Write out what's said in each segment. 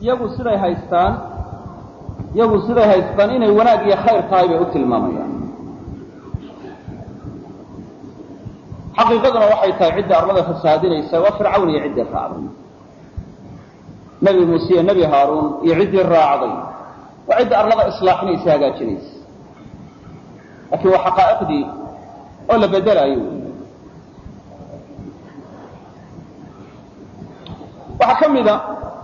iyagu siday haystaan inay wanaag iyo khayr tahay bay u tilmaamayaan. xaqiiqaduna waxay tahay cidda arlada fasaadinaysa waa fircawn iyo ciddii raacday, nebi muuse iyo nebi haaruun iyo ciddii raacday waa cidda arlada islaaxinaysa, hagaajinaysa. laakiin waa xaqaa'iqdii oo la bedelayo. waxaa ka mida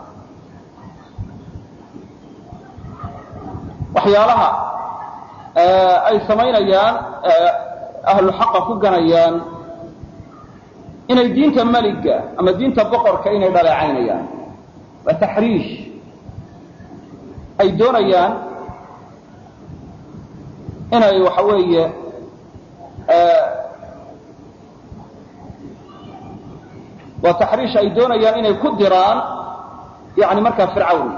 waxyaalaha ay samaynayaan ahlu xaqa ku ganayaan inay diinta meliga ama diinta boqorka inay dhaleecaynayaan. waa taxriish ay doonayaan inay waxa weeye waa taxriish ay doonayaan inay ku diraan yani markaa fircawn,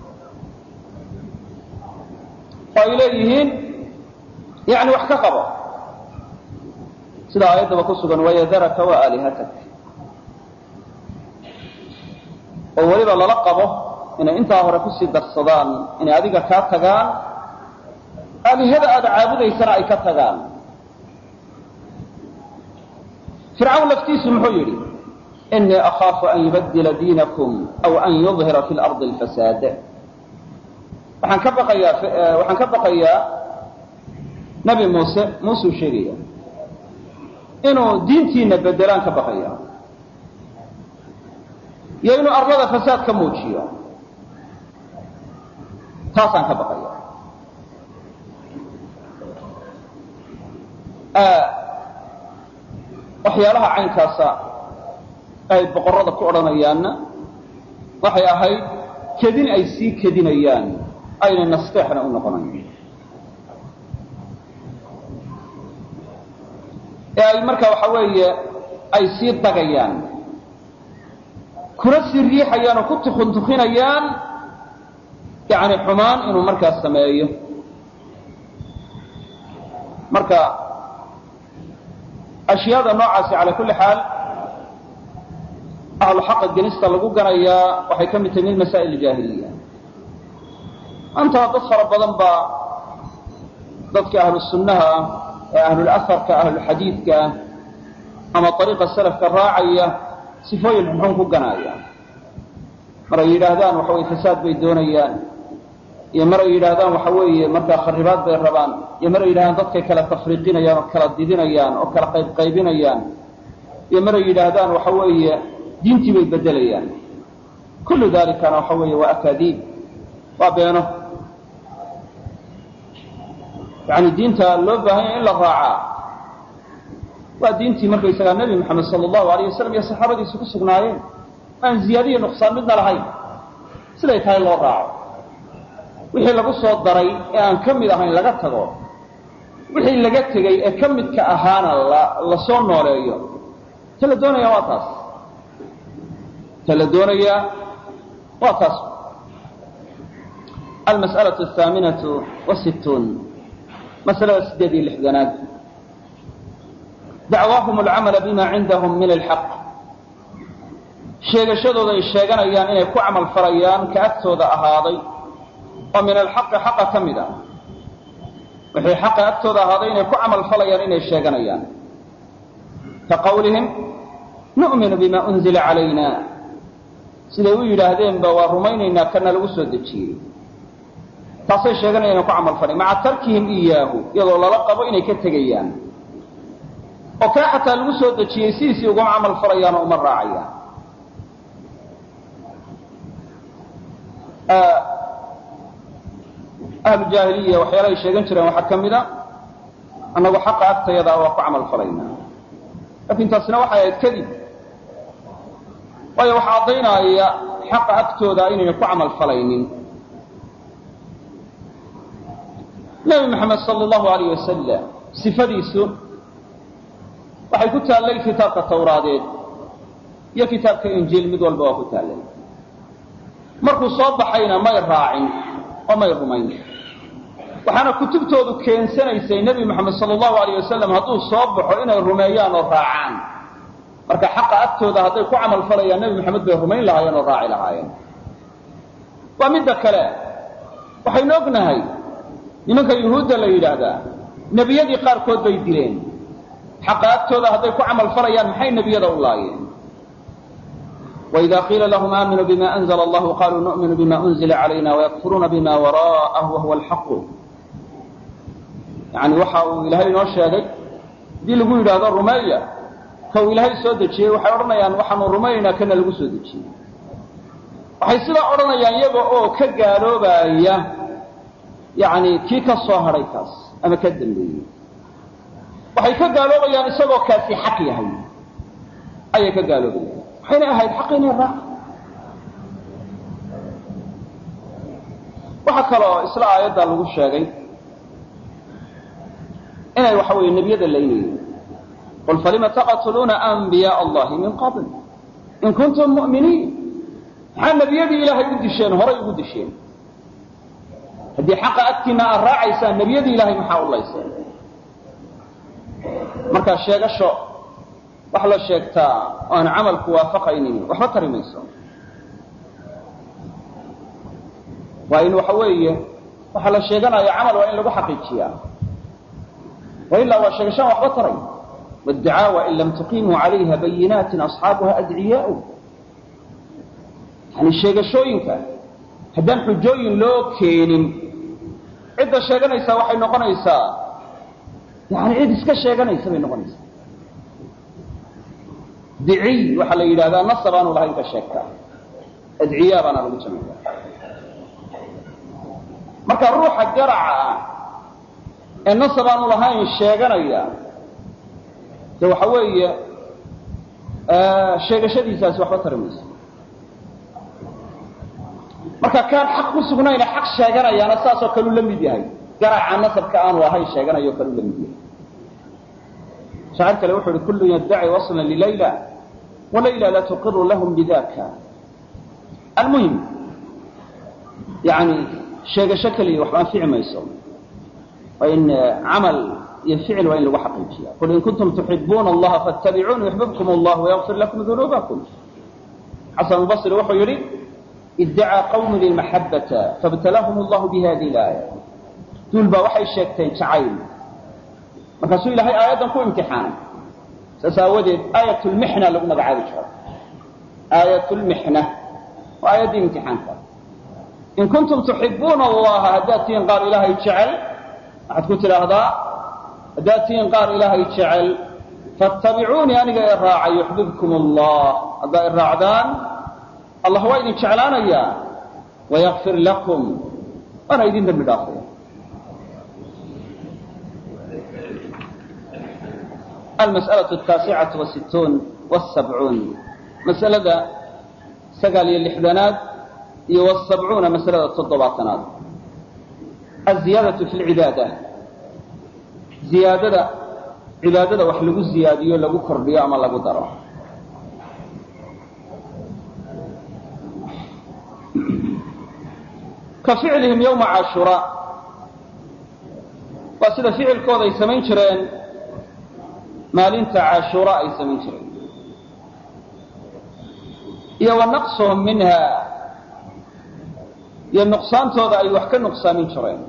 oo ay leeyihiin yani wax ka qabo, sida aayaddaba ku sugan wayadaraka wa aalihatak, oo weliba lala qabo inay intaa hore kusii darsadaan inay adiga kaa tagaan, aalihada aada caabudaysana ay ka tagaan. fircawn laftiisu muxuu yidhi inii akhaafu an yubadila diinakum aw an yudhira fi lardi alfasaad. waxaan ka baqayaa nabi muuseu sheegaya inuu diintiina bedelaan ka baqaya iyo inuu arlada fasaad ka muujiyo, taasaan ka baqaya. waxyaalaha caynkaasa ay boqorrada ku odhanayaanna waxay ahayd kedin ay sii kedinayaan, aynay nasteexna u noqonayn, ee ay marka waxa weeye ay sii dagayaan, kuna sii riixayaan oo ku tukuntukinayaan yani xumaan inuu markaas sameeyo. marka ashyaada noocaasi calaa kulli xaal ahlu xaqa genista lagu ganayaa waxay ka mid tahay min masaa'il jaahiliya. maanta dad fara badan baa dadka ahlu sunnaha ah ee ahlulaharka ahlulxadiidka ama ariiqa salafka raacaya sifooyin xunxun ku ganaya. mar ay yidhaahdaan waxa weye fasaad bay doonayaan, iyo mar ay yidhaahdaan waxa weeye markaa kharibaad bay rabaan, iyo mar ay yidhahdaan dadkay kala tafriiqinayaan oo kala didinayaan oo kala qaybinayaan, iyo mar ay yidhaahdaan waxa weeye diintii bay bedelayaan. kullu dalikana waxa weeye waa akaadiib, waa beeno. yani diinta loo baahan yahay in la raacaa waa diintii markaysagaa nebi moxamed sala allahu alayh wasalam iyo saxaabadiisu ku sugnaayeen, aan ziyaadiyo nuqsaan midna lahayn, siday tahay loo raaco. wixii lagu soo daray ee aan ka mid ahayn laga tago, wixii laga tegey ee ka midka ahaana la soo nooleeyo. ta la doonayaa waa taas, ta la doonayaa waa taas. almas'alaةu الhaaminaةu والsittuun, masalada 68aad, dacwaahum alcamala bima cindahum min alxaq. sheegashadooda ay sheeganayaan inay ku camal falayaan ka agtooda ahaaday oo min alxaqi xaqa ka mid ah, wixii xaqa agtooda ahaaday inay ku camal falayaan inay sheeganayaan. ka qawlihim nu'minu bima unzila calayna, siday u yidhaahdeenba waa rumaynaynaa kana lagu soo dejiyey. taasay sheeganayaan inay ku camal falayan maca tarkihim iyaahu, iyadoo lala qabo inay ka tegayaan oo kaa xataa lagu soo dejiyey sidiisii uguma camal falayaan oo uma raacayaan. ahlu jaahiliya waxyaalahay sheegan jireen waxaa ka mid a annagu xaqa agtayadaa waa ku camal falaynaa, laakiin taasina waxay ahayd kadib, waayo waxaa caddaynaya xaqa agtooda inayna ku camal falaynin. nebi moxamed sala allahu alayh wasalam sifadiisu waxay ku taallay kitaabka tawraadeed iyo kitaabka injiil, mid walba waa ku taallay. markuu soo baxayna may raacin oo may rumayn, waxaana kutubtoodu keensanaysay nebi moxamed sala allahu alayh wasalam hadduu soo baxo inay rumeeyaan oo raacaan. marka xaqa agtooda hadday ku camal falayaan nebi moxamed bay rumayn lahaayeen oo raaci lahaayeen. waa midda kale waxaynu ognahay nimanka yuhuudda la yidhaahdaa nebiyadii qaarkood bay dileen xaqa agtooda hadday ku camal falayaan maxay nebiyada u laayeen وإذا قيل لهم آمنوا بما أنزل الله قالوا نؤمن بما أنزل علينا ويكفرون بما وراءه وهو الحق يعني waxa uu ilaahay noo sheegay dii lagu yiraahdo rumeeya ka ilaahay soo dejiyay waxay oranayaan waxaanu rumeeynaa kana lagu soo dejiyay waxay sida oranayaan iyaga oo ka gaaloobaya yani kii ka soo haray kaas ama ka dambeeyay waxay ka gaaloobayaan isagoo kaasi xaq yahay ayay ka gaaloobayaan waxayna ahayd xaq inay raac waxa kaloo isla aayadda lagu sheegay inay waxa weeye nebiyada leeyihiin qul falima taqtuluuna anbiyaa allahi min qabl in kuntum mu'miniin maxaa nebiyadii ilaahay u disheen horay ugu disheen haddii xaqa agtiina aad raacaysaan nebiyadii ilaahay maxaa u layseen markaa sheegasho wax la sheegtaa oo aan camalku waafaqaynin waxba tari mayso waa in waxa weeye waxa la sheeganayo camal waa in lagu xaqiijiyaa وإلا وشيغشان وحبا تري والدعاوى إن لم تقيموا عليها بينات أصحابها أدعياء يعني الشيغشوينك هدان حجوين لو كينين عدة شيغانيسا وحي نقنيسا يعني عد اسكا شيغانيسا بي نقنيسا دعي وحلا إلى هذا نصبان ولا هيك الشيكا أدعياء بنا لو جميعا مركا الروح الجرع النصب aanu lahayn sheeganaya de waxa weeye sheegashadiisaas waxba tarimayso marka kaan xaq ku sugnayna xaq sheeganayana saas oo kale la mid yahay garaca nasabka aanu lahayn sheeganayo kale la mid yahay shaarka wuxuu yiri kullu yad'i waslan li layla wa layla la tuqirru lahum bidaka almuhim yani sheegasho kaliya waxba fiicmayso وإن عمل يفعل وإن لو حقيقيا قل إن كنتم تحبون الله فاتبعون يحببكم الله ويغفر لكم ذنوبكم حسن البصري وحو يريد ادعى قوم للمحبة فابتلاهم الله بهذه الآية تقول بوحي الشيكتين شعيل فكسوا إلى هاي آيات نكون امتحانا سأساودت آية المحنة لقنا بعالجها آية المحنة وآية دي امتحان إن كنتم تحبون الله هداتين قال إلهي شعل waxaad ku tiraahdaa hadaatiin qaar ilaahay jecel fattabicuuni aniga i raaca yuxbibkum allah haddaa i raacdaan allah waa idin jeclaanayaa wayakfir lakum waana idin dembi dhaafaya almas'alaة التاسعة والستون والسبعون مسألة سقال اللحدانات والسبعون مسألة التضباطنات الزيادة في العبادة زيادة عبادة وحلقوا الزيادية لقوا كردية أما لقوا درا كفعلهم يوم عاشوراء وسيدة فعل كوضا يسمين شرين مالين عاشوراء يسمين شرين ونقصهم منها iyo nuqsaantooda ay wax ka nuqsaamin jireen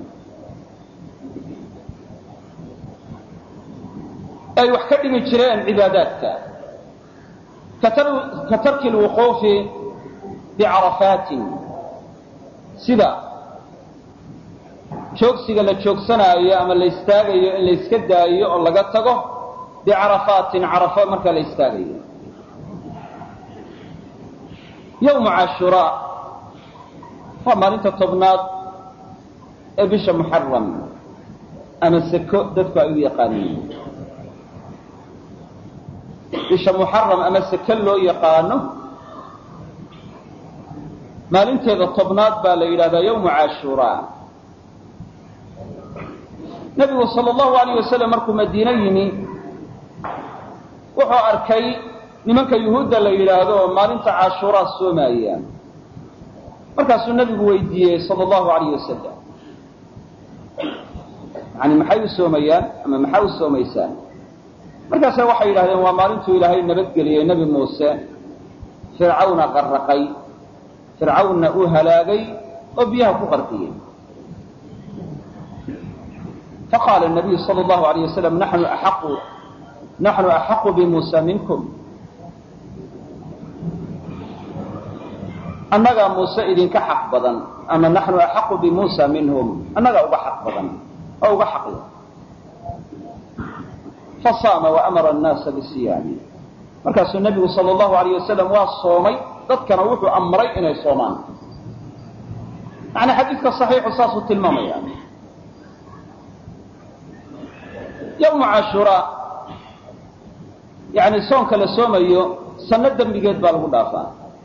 ay wax ka dhimi jireen cibaadaadka ka tarki alwuquufi bicarafaatin sida joogsiga la joogsanaayo ama la istaagayo in la iska daayo oo laga tago bicarafaatin carafo marka la istaagayo yawma cashuraa waa maalinta tobnaad ee bisha muxaram ama sako dadku ay u yaqaaniin bisha muxaram ama sako loo yaqaano maalinteeda tobnaad baa la yidhahdaa yawmu cashuraa nabigu sala allahu alayh wasalam markuu madiine yimi wuxuu arkay nimanka yuhuudda la yidhaahdo oo maalinta cashuraa soomaayaan markaasuu nabigu weydiiyey sala allahu alayh wasalam yani maxay u soomayaan ama maxaa u soomaysaan markaasa waxay yidhahdeen waa maalintuu ilaahay nabadgeliyey nebi muuse fircawna qarraqay fircawnna uu halaagay oo biyaha ku qarqiyey. faqaala الnabiyu salى اllahu عalayه wasalam naxnu axaqu bimuusa minkum, annagaa muuse idinka xaq badan, ama naxnu axaqu bimuusa minhum, annagaa uga xaq badan oo uga xaqya. fasaama waamara annaasa bisiyaami, markaasuu nebigu sala allahu alayh wasalam waa soomay, dadkana wuxuu amray inay soomaan. yani xadiidka saxiixu saasuu tilmaamaya. yawmu cashuraa, yani soonka la soomayo sanno dembigeed baa lagu dhaafaa.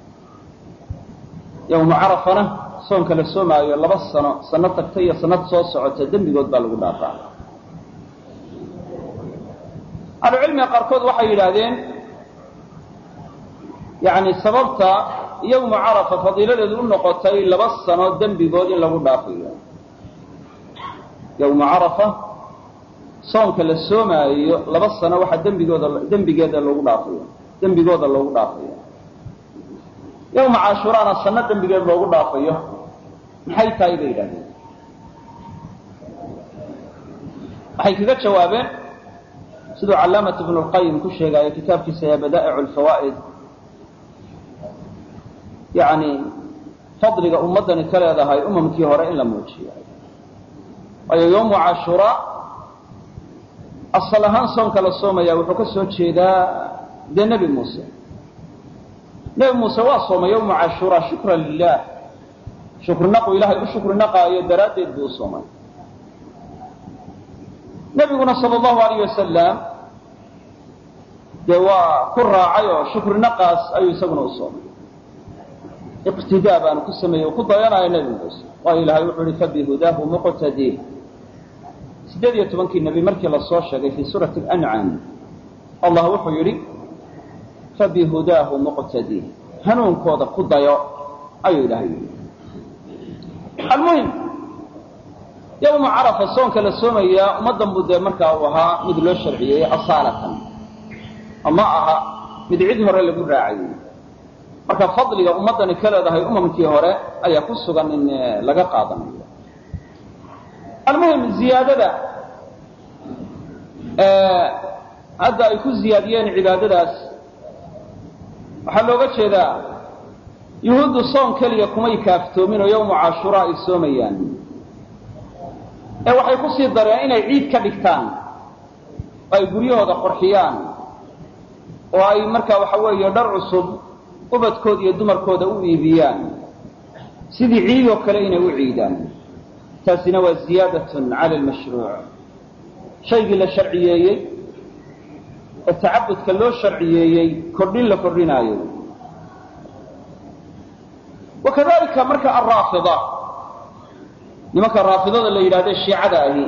yawmu carafana soonka la soomaayo 2 sano, sanno tagta iyo sanad soo socota dembigood baa lagu dhaafaa. ahlucilmiga qaarkood waxay yidhaahdeen yani sababta yawmu carafa fadiiladeedu u noqotay 2 sano dembigood in lagu dhaafayo. yawmu carafa soonka la soomaayo 2 sano waxaa dembigeeda loogu dhaafayo, dembigooda loogu dhaafayo. yawma cashuraana sanno dembigeed loogu dhaafayo. maxay tahay bay yidhahdeen? waxay kaga jawaabeen siduu calaamatu ibnu lqayim ku sheegaayo kitaabkiisa ee badaa'icu lfawaa'id, yani fadliga ummaddani ka leedahay umamkii hore in la muujiyo. waayo yawmu cashuraa asal ahaan soonka la soomaya wuxuu ka soo jeedaa dee nebi muuse. nebi muuse waa soomay yawmu cashuraa shukran lilah, shukrinaqu ilaahay u shukri naqaayo daraaddeed buu u soomay. nebiguna sala allahu alayh wasalam dee waa ku raacay oo shukri naqaas ayuu isaguna u soomay. iqtidaa baanu ku sameeyey, ku dayanayo nebi muuse. waayo ilaahay wuxuu ihi fabihudaahu muqtadii. 18 nebi markii la soo sheegay fii suurati alancaam, allah wuxuu yidhi fabihudaahu muqtadii, hanuunkooda ku dayo ayuu ilaahay yidhi. almuhim yawmu carafa soonka la soomayaa ummaddan buu dee markaa uu ahaa mid loo sharciyeeyey asaalatan, ama aha mid cid hore lagu raacayey. marka fadliga ummaddani ka leedahay umamkii hore ayaa ku sugan in laga qaadanayo. almuhim ziyaadada hadda ay ku ziyaadiyeen cibaadadaas waxaa looga jeedaa yuhuuddu soon keliya kumay kaaftoomin oo yawmu cashuraa ay soomayaan, ee waxay ku sii dareen inay ciid ka dhigtaan oo ay guryahooda qurxiyaan oo ay markaa waxa weeye dhar cusub ubadkooda iyo dumarkooda u iibiyaan sidii ciid oo kale inay u ciidaan. taasina waa ziyaadatun cala almashruuc, shaygii la sharciyeeyey ee tacabudka loo sharciyeeyey kordhin la kordhinaayo. wakadalika marka alraafida, nimanka raafidada la yidhahde shiicada ahi,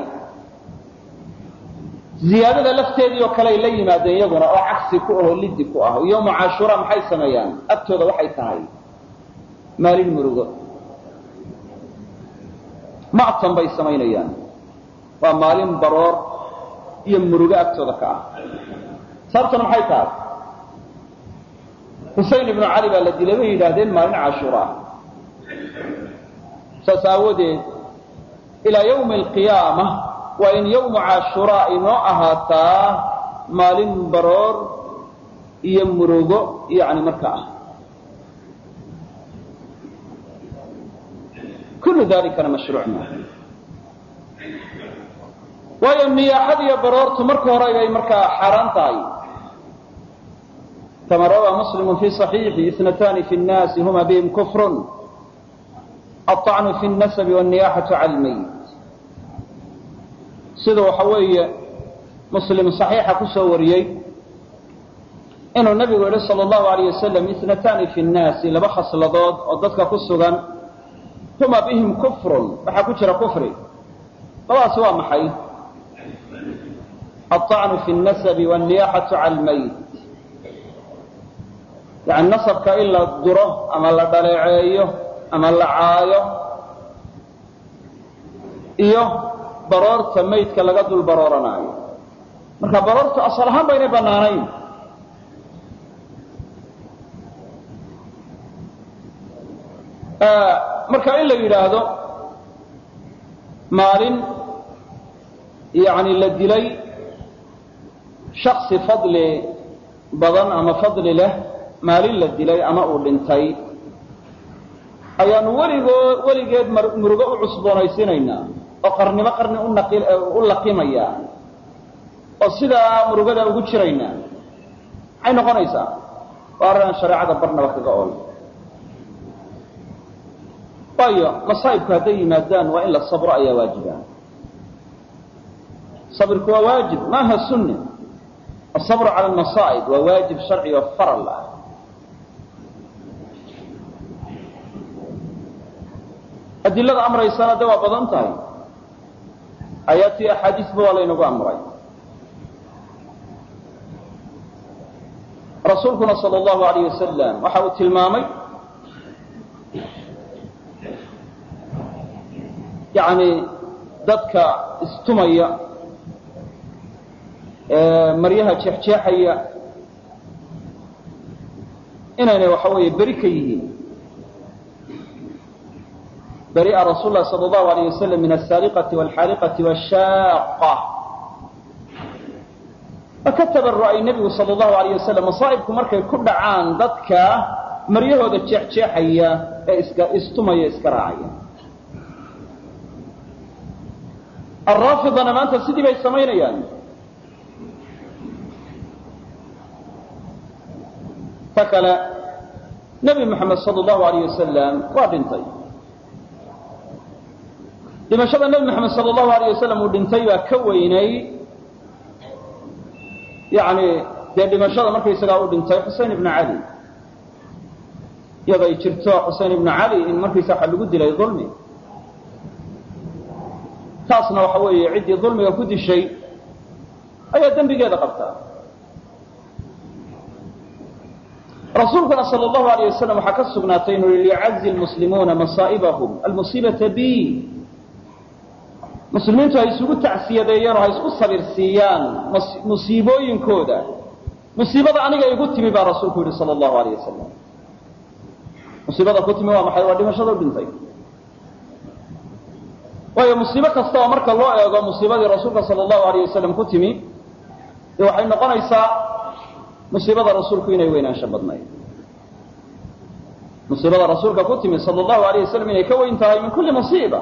ziyaadada lafteedii oo kale ay la yimaadeen iyaguna oo cagsi ku ahoo liddi ku ah. yawmu cashuraa maxay sameeyaan? agtooda waxay tahay maalin murugo, mactan bay samaynayaan. waa maalin baroor iyo murugo agtooda ka ah. sababtuna maxay tahay? xusein ibnu cali baa la dilay bay yidhaahdeen maalin cashuraa. saas aawadeed ilaa yawmi alqiyaama waa in yawmu cashuraa inoo ahaataa maalin baroor iyo murugo yani marka ah. kullu dalikana mashruuc maaha. waayo niyaaxada iyo baroortu marka hore bay markaa xaaraan tahay. kama rawaa muslimu fi صaxiixi 2 fi الnaasi huma bihim kufr aلطacnu fi الnasabi wالniyaxaةu cala اlmayit. sida waxa weeye muslim صaxiixa ku soo wariyey inuu nabigu yihi salى اllahu alayh wasalam 2 fi الnaasi, 2 khasladood oo dadka ku sugan, huma bihim kufrun, waxaa ku jira kufri. labadaasi waa maxay? aلطacnu fi الnasabi wالniyaxaةu cala اlmayit, yani nasabka in la duro ama la dhaleeceeyo ama la caayo, iyo baroorta maydka laga dul barooranaayo. marka baroortu asal ahaan baynay bannaanayn. marka in la yidhaahdo maalin yani la dilay shaksi fadli badan ama fadli leh maalin la dilay ama uu dhintay ayaanu weligeed murugo u cusboonaysiinaynaa oo qarniba qarni u laqimaya oo sidaa murugada ugu jiraynaa maxay noqonaysaa waa arrin shareecada barnaba kaga ool waayo masaa'ibku hadday yimaadaan waa in la sabro ayaa waajiba sabirku waa waajib maaha sunne asabru cala almasaa'ib waa waajib sharci oo faral ah adilada amraysana de waa badan tahay aayaadkii axaadiisba waa laynagu amray rasuulkuna sal allahu alayh wasalam waxa uu tilmaamay yani dadka istumaya maryaha jeexjeexaya inaynay waxa weeye beri ka yihiin bari'a rasuul lah sal allahu alayh wasalam min alsaariqati walxaariqati washaaqa ka tabaru'ay nebigu sal allahu alayh wasalam masaa'ibku markay ku dhacaan dadka maryahooda jeexjeexaya ee istumaya iska raacaya alraafidana maanta sidii bay samaynayaan ta kale nebi moxamed sal allahu alayh wasalam waa dhintay dhimashada nebi moxamed sal allahu alayh wasalam uu dhintay baa ka weynay yani dee dhimashada markaysagaa u dhintay xusein ibnu cali iyadoo ay jirto xusein ibnu cali in markaysa waxa lagu dilay dulmi taasna waxa weeye ciddii dulmiga ku dishay ayaa dembigeeda qabtaa rasuulkuna sal allahu alayh wasalam waxaa ka sugnaatay inuu yihi liyacazi lmuslimuuna masaa'ibahum almusiibata bi muslimiintu hay isugu tacsiyadeeyeen oo hay isku sabir siiyaan musiibooyinkooda musiibada aniga igu timi baa rasuulku yihi sal allahu alayh wasalam musiibada ku timi waa maxay waa dhimashada u dhintay waayo musiibo kasta oo marka loo eego musiibadii rasuulka sal allahu alayh wasalam ku timi dee waxay noqonaysaa musiibada rasuulku inay weynaansho badnayd musiibada rasuulka ku timi sal allahu alayh wasalam inay ka weyn tahay min kulli musiiba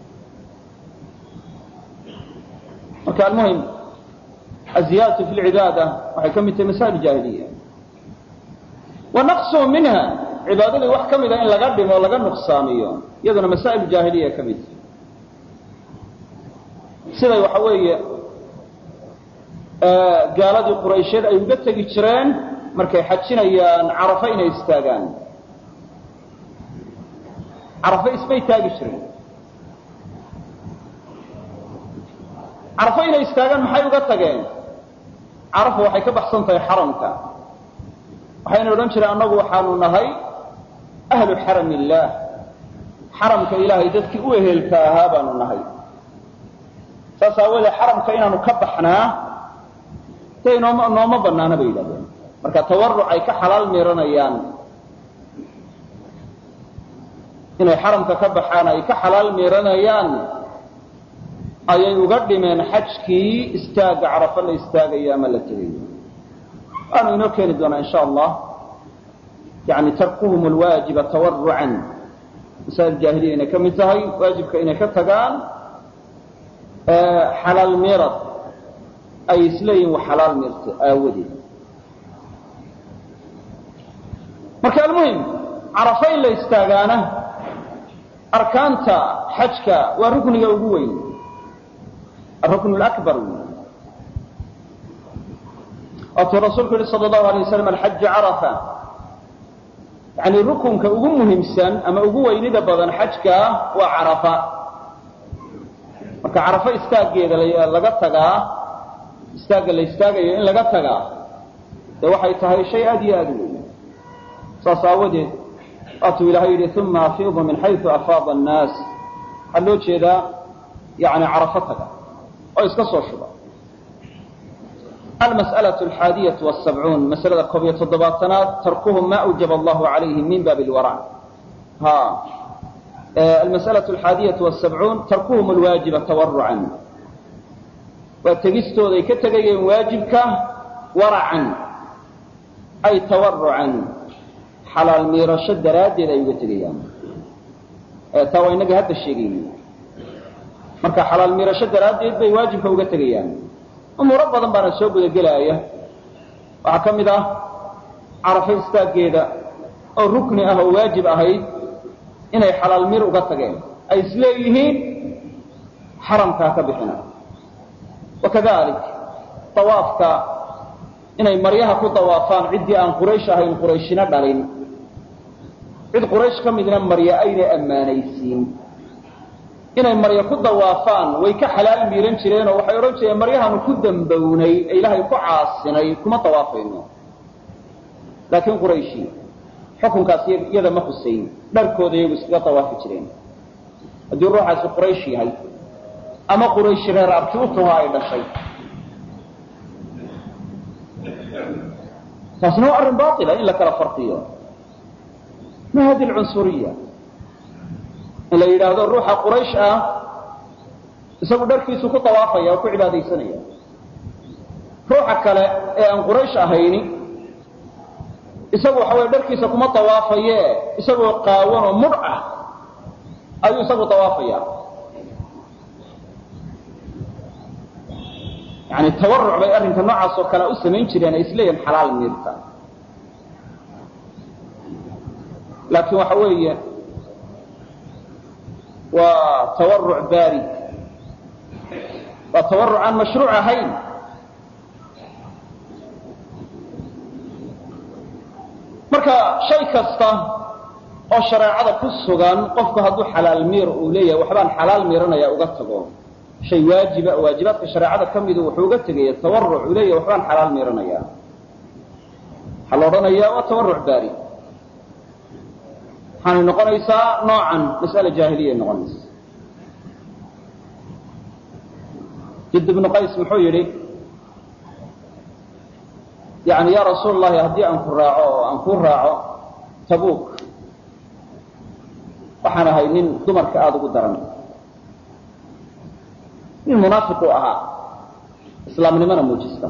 marka almuhim aziyaadatu fi lcibaada waxay ka mid tahay masaa'il jaahiliya wa naqsuhu minha cibaadadii wax ka mida in laga dhimo laga nuqsaamiyo iyaduna masaa'il jaahiliya ka mid tahay siday waxa weeye gaaladii quraysheed ay uga tegi jireen markay xajinayaan carafa inay istaagaan carafa ismay taagi jireen carafa inay istaagaan maxay uga tageen carafa waxay ka baxsan tahay xaramka waxayna odhan jireen annagu waxaanu nahay ahlu xarami illaah xaramka ilaahay dadkii u ehelka ahaa baanu nahay saas aawoodee xaramka inaanu ka baxnaa dee nooma banaana bay yidhahdeen marka tawaruc ay ka xalaal miiranayaan inay xaramka ka baxaan ay ka xalaal miiranayaan ayay uga dhimeen xajkii istaagga carafa la istaagayo ama la tegayo waanu inoo keeni doonaa in sha allah yani tarkuhum alwaajiba tawarucan masaa'il jaahiliya inay ka mid tahay waajibka inay ka tagaan xalaal miirad ay isleeyihin wa xalaal miirta aawadeed marka almuhim carafa in la istaagaana arkaanta xajka waa rukniga ugu weyn الركن الأكبر وأتو رسولك صلى الله عليه وسلم الحج عرفة يعني ركن كأقوم مهمسا أما أقوى إذا بدن حجك وعرفة وكعرفة استاقي إذا لقتها استاقي اللي استاقي إن لقتها ده وحي تهي شيء أدي أدوي صاصاودي أتو إلهي ثم أفيض من حيث أفاض الناس حلوش إذا يعني عرفتها oo iska soo shuba المسألة 71 مسألة 17 تركهم ما أوجب الله عليهم من باب الورع المسألة 71 تركهم الواجب تورعا وتجستو ذي كتجي واجبك ورعا أي تورعا حلال ميرش الدراد ذي يتجيان توا إنك هذا الشيء مركا حلال ميرش الدراد ذي واجبك وتجيان ومربضا بنا سوق الجلاية وحكم إذا عرف استاجيدا أو ركن أو واجب أهيد inay xalaal mir uga tageen ay isleeyihiin xaramka ka bixina wakadalik tawaafka inay maryaha ku tawaafaan cidii aan quraysh ahayn qurayshina dhalin cid quraysh kamidna marya ayna amaanaysiin inay marya ku tawaafaan way ka xalaal miiran jireen oo waxay oran jireen maryahan ku dambownay ilaahay ku caasinay kuma tawaafayno laakiin qurayshi xukunkaas iyada ma xusayn dharkooda iyagu iskaga tawaafi jireen haddii ruuxaasi quraysh yahay ama quraysh reer abtuutuha ay dhashay taasna waa arrin baatila in la kala farqiyo ma hadi alcunsuriya in la yidhaahdo ruuxa quraysh ah isagu dharkiisu ku tawaafaya oo ku cibaadaysanaya ruuxa kale ee aan quraysh ahayni isagu waxa way dharkiisa kuma tawaafaye isagoo qaawan oo mudca ayuu isagu tawaafaya yani tawarruc bay arrinka noocaas oo kale u samayn jireen ay isleeyihiin xalaal miirta laakiin waxa weeye waa tawarruc baarid waa tawarruc aan mashruuc ahayn marka shay kasta oo shareecada ku sugan qofku hadduu xalaal miir uu leeyahay waxbaan xalaal miiranaya uga tago shay waajiba waajibaadka shareecada ka midu wuxuu uga tegaya tawarruc uu leeyahay waxbaan xalaal miiranaya waxaa la odhanayaa waa tawarruc baari waxaanay noqonaysaa noocan mas'ale jaahiliyay noqonaysa jid ibnu qays muxuu yidhi يعني يا رسول الله هدي أنكو راعو تبوك وحنا هاي من دمر كآدو قدران من منافق أها إسلام لمن موجستا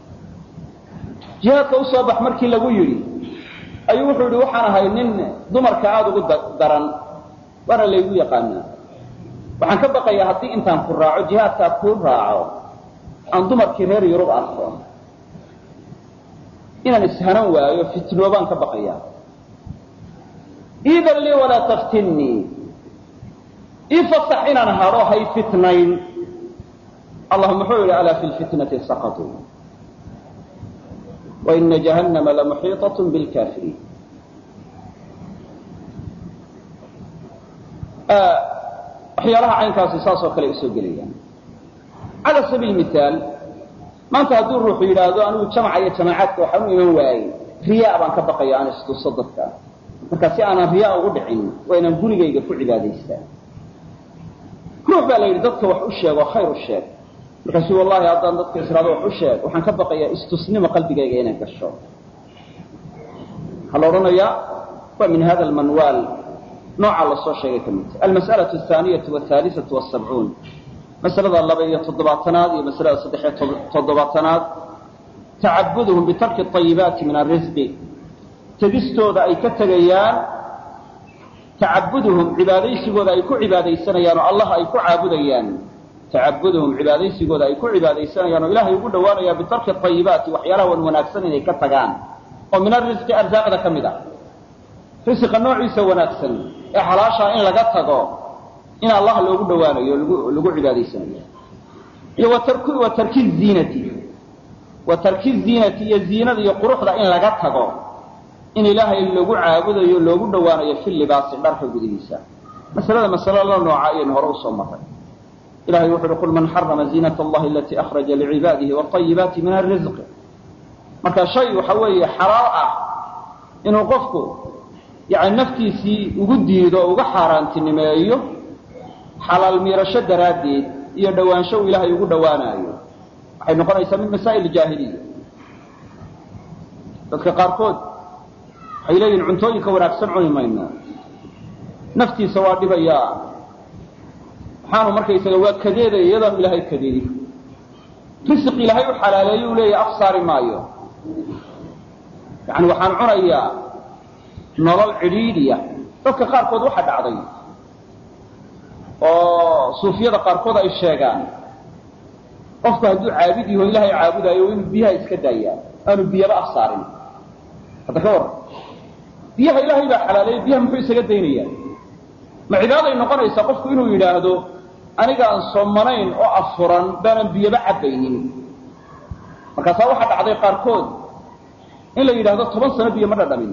جهات كوسا بحمر كي لغو يري أيوه حولي وحنا هاي من دمر كآدو قدران وانا ليغو يقانا وحن كبقى يا هدي انتان كو راعو جهات كاكو راعو أن دمر كرير يروب أصلا inaan ishanan waayo fitnoobaan ka baqayaa idan li wala taftinni ifasax inaan haro hay fitnayn allahumma huwa ala fil fitnati saqatu wa inna jahannama la muhitatun bil kafirin waxyaalaha caynkaasi saasoo kale isoo gelayaan ala sabiil mithaal maanta hadduu ruuxu yidhaahdo anigu jamaca iyo jamaacaadka waxaan u iman waayey riyaa baan ka baqaya aan istuso dadka marka si aanan riyaa ugu dhicin waa inaan gurigayga ku cibaadaystaa ruux baa la yidhi dadka wax u sheeg oo khayr u sheeg markaasu wallahi haddaan dadka israado wax u sheeg waxaan ka baqayaa istusnimo qalbigayga inay gasho waxaa la odhanayaa waa min hada almanwaal nooca la soo sheegay ka mid almas'alatu athaaniyatu wathaalithatu wasabcuun مسألة الله بين تضباطنات مسألة صدحية تضباطنات تعبدهم بترك الطيبات من الرزق تجستو ذا أي كتغيان تعبدهم عبادي سيقو ذا أيكو عبادي سنيان الله أيكو عابديان تعبدهم عبادي سيقو ذا أيكو عبادي سنيان إله يقول دوانا يا بترك الطيبات وحيالا والمناكسن إذا كتغان ومن الرزق أرزاق ذا كمدا رزق النوع يسوى ناكسن إحراشا إن لقتغو إن الله لو دوانا لو عبادي سنيان وترك الزينة الزينة يقرح ذا إن لقتغو إن إله لو عابد لو دوانا في اللباس درك قديسا مسألة الله نوعين هروس ومطر إله يقول قل من حرم زينة الله التي أخرج لعباده والطيبات من الرزق marka shay waxa weeye xaraam ah inuu qofku yaani naftiisi ugu diido uga xaaraantinimeeyo xalaal miirasho daraadeed iyo dhawaansho Ilaahay ugu dhawaanayo waxay noqonaysaa mid masaa'il jaahiliya dadka qaarkood waxay leeyihiin cuntooyinka wanaagsan cuni mayna naftiisa waa dhibayaa waxaanu markaysaga waa kadeedaya iyadaan ilaahay kadeedin risiq ilaahay u xalaaleeyo u leeyahay af saari maayo yani waxaan cunayaa nolol cidhiidhiya dadka qaarkood waxa dhacday oo suufiyada qaarkood ay sheegaan qofku hadduu caabid yaho ilaahay caabudayo inuu biyaha iska daayaa aanu biyaba af saarin hadda ka warran biyaha ilaahay baa xalaaleeyey biyaha muxuu isaga daynayaa ma cibaaday noqonaysaa qofku inuu yidhaahdo anigaan soomanayn oo afuran baanan biyaba cabbaynin markaasaa waxaa dhacday qaarkood in la yidhaahdo 10 sano biyo ma dhadhamin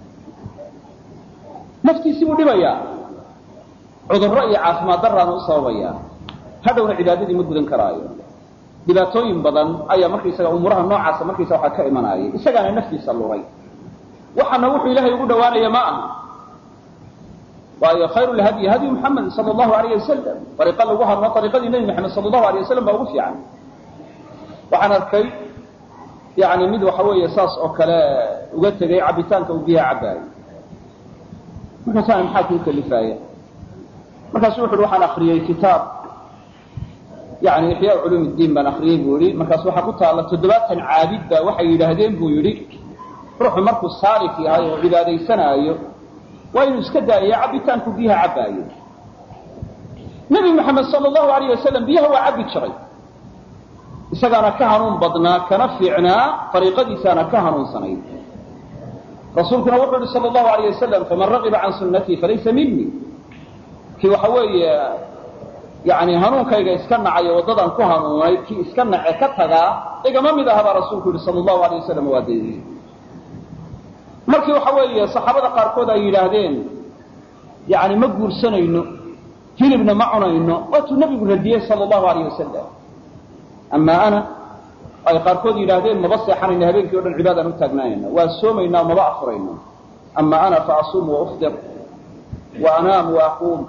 naftiisii buu dhibayaa cudurro iyo caafimaad darraana u sababayaa hadhowna cibaadadii ma gudan karaayo dhibaatooyin badan ayaa markaysaga umuuraha noocaasa markaysa waxaa ka imanayay isagaana naftiisa luray waxaana wuxuu ilaahay ugu dhawaanaya ma aha waayo khayru lhadyi hadyu muxamed sala allahu alayh wasalam ariiqa lagu hadlo ariiqadii nebi maxamed sala allahu alayh wasalam baa ugu fiican waxaan arkay yani mid waxa weeye saas oo kale uga tegay cabitaanka uu biyaha cabbaayo markaasaan maxaa kuu kalifaaya markaasu wuxu uhi waxaan akriyey kitaab yani ixyaa culuum iddiin baan akriyey buu yihi markaas waxaa ku taalla 70 caabid baa waxay yidhaahdeen buu yidhi ruuxu markuu saalik yahay oo cibaadaysanaayo waa inuu iska daayaya cabitaanku biyaha cabbaayo nebi moxamed sala allahu alayh wasalam biyaha waa cabbi jiray isagaana ka hanuun badnaa kana fiicnaa ariiqadiisaana ka hanuunsanayd rasuulkuna wuxuu yihi sala allahu alayh wasalam faman raqiba can sunnatii falaysa minii kii waxa weeye yani hanuunkayga iska nacayo waddadan ku hanuunay kii iska nace ka tagaa igama mid aha baa rasuulku yihi sala allahu alayh wasalam waa deediyey markii waxa weeye saxaabada qaarkood ay yidhaahdeen yani ma guursanayno hilibna ma cunayno waatuu nebigu radiyey sala allahu alayh wasalam amaa ana ay qaarkood yidhaahdeen maba seexanayno habeenkii o dhan cibaadaan u taagnaanayna waa soomaynaa maba afurayno amaa ana faasuumu waufdir waanaam waaquum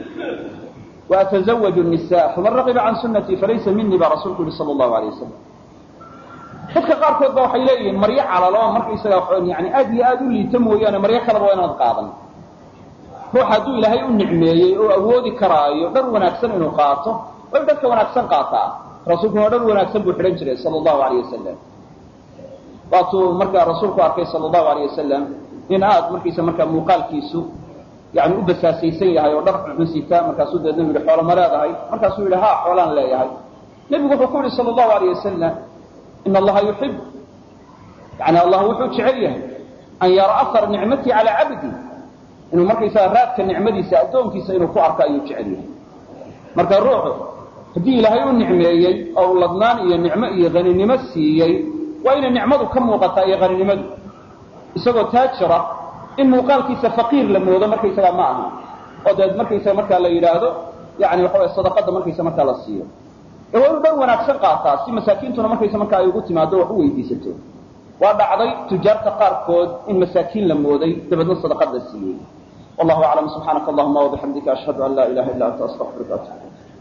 waatazawaju nisa faman raqiba can sunnatii falaysa minii baa rasuulku yihi sala allahu alayh wasalam dadka qaarkood ba waxay leeyihiin maryo calalo markaysaga yani aad iyo aad u liita mooyaane maryo kaleba waa inaad qaadan ruux hadduu ilaahay u nicmeeyey oo awoodi karaayo dhar wanaagsan inuu qaato way dharka wanaagsan qaataa rasuulkuna dhar wanaagsan buu xidhan jiray sala allahu alayh wasalam waatuu markaa rasuulku arkay sala allahu alayh wasalam in aad markaysa markaa muuqaalkiisu yani u basaasaysan yahay oo dhar xun sita markaasuu deedna yidhi xoolo ma leedahay markaasuu yidhi haa xoolaan leeyahay nebigu wuxuu ku yihi sala allahu alayh wasalam in allaha yuxib yani allah wuxuu jecel yahay an yara ahar nicmatii calaa cabdi inuu markaysaga raadka nicmadiisa addoonkiisa inuu ku arko ayuu jecel yahay marka ruuxu haddii ilaahay u nicmeeyey oo u ladnaan iyo nicmo iyo haninimo siiyey waa inay nicmadu ka muuqataa iyo haninimadu isagoo taajira in muuqaalkiisa faqiir la moodo markaysaga ma aha oo deed markaysaga markaa la yidhaahdo yani waxa way sadaqada markaysa markaa la siiyo ee waa inuu dhar wanaagsan qaataa si masaakiintuna markaysa markaa ay ugu timaado wax u weydiisato waa dhacday tujaarta qaarkood in masaakiin la mooday dabeedna sadaqad la siiyey wallahu aclam subxaanaka allahuma wabixamdika ashhadu an laa ilaha illa anta astaغfiruka atubu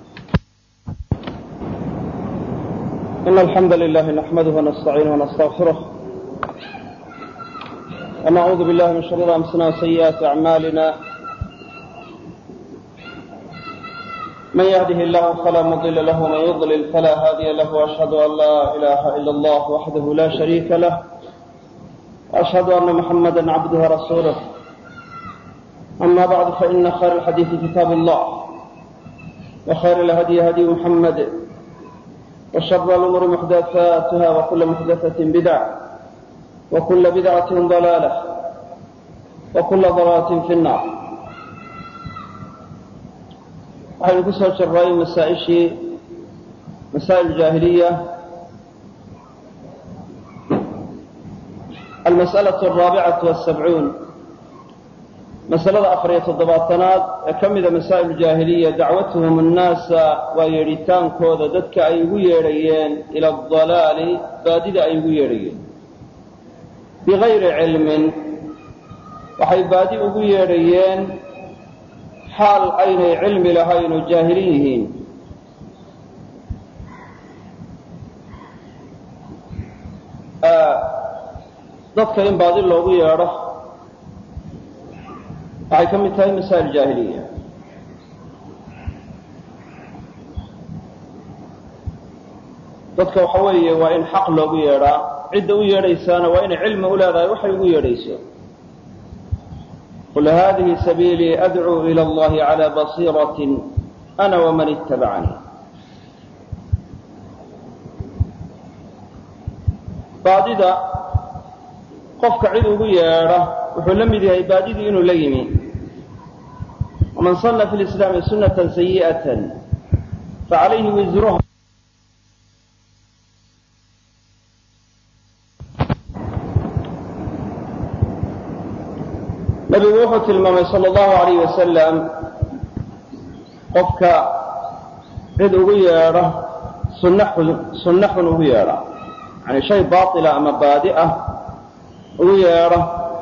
إن الحمد لله نحمده ونستعينه ونستغفره ونعوذ بالله من شرور أنفسنا وسيئات أعمالنا من يهده الله فلا مضل له ومن يضلل فلا هادي له وأشهد أن لا إله إلا الله وحده لا شريك له وأشهد أن محمدا عبده ورسوله أما بعد فإن خير الحديث كتاب الله وخير الهدي هدي محمد وشر الأمور محدثاتها وكل محدثة بدعة وكل بدعة ضلالة وكل ضلالة في النار waxaynu ku soo jirray masaa'il jaahiliya almas'alaة الرaabicaة والسabcuun masalada 74aad ee ka mida masaa'il jaahiliya dacwatuhum الnaasa waa yeedhitaankooda dadka ay ugu yeedhayeen ila الضalaali baadida ay ugu yeedhayeen bigayri cilmin waxay baadi ugu yeedhayeen xaal aynay cilmi lahayn oo jaahilin yihiin dadka in baadi loogu yeedho waxay ka mid tahay masaa'il jaahiliya. dadka waxa weeye waa in xaq loogu yeedhaa, cidda u yeedhaysaana waa inay cilmi u leedahay waxay ugu yeedhayso. qul haadihi sabiilii adcuu ila allahi calaa basiiratin ana waman ittabacanii. baadida qofka cid ugu yeedha wuxuu la mid yahay baadidii inuu la yimi. waman sanna fi lislaami sunnatan sayi'atan facalayhi wisruha. nabigu wuxuu tilmaamay sala allahu alayh wasalam qofka cid ugu yeedha sunno xun ugu yeedha, yani shay baatila ama baadi ah ugu yeedha,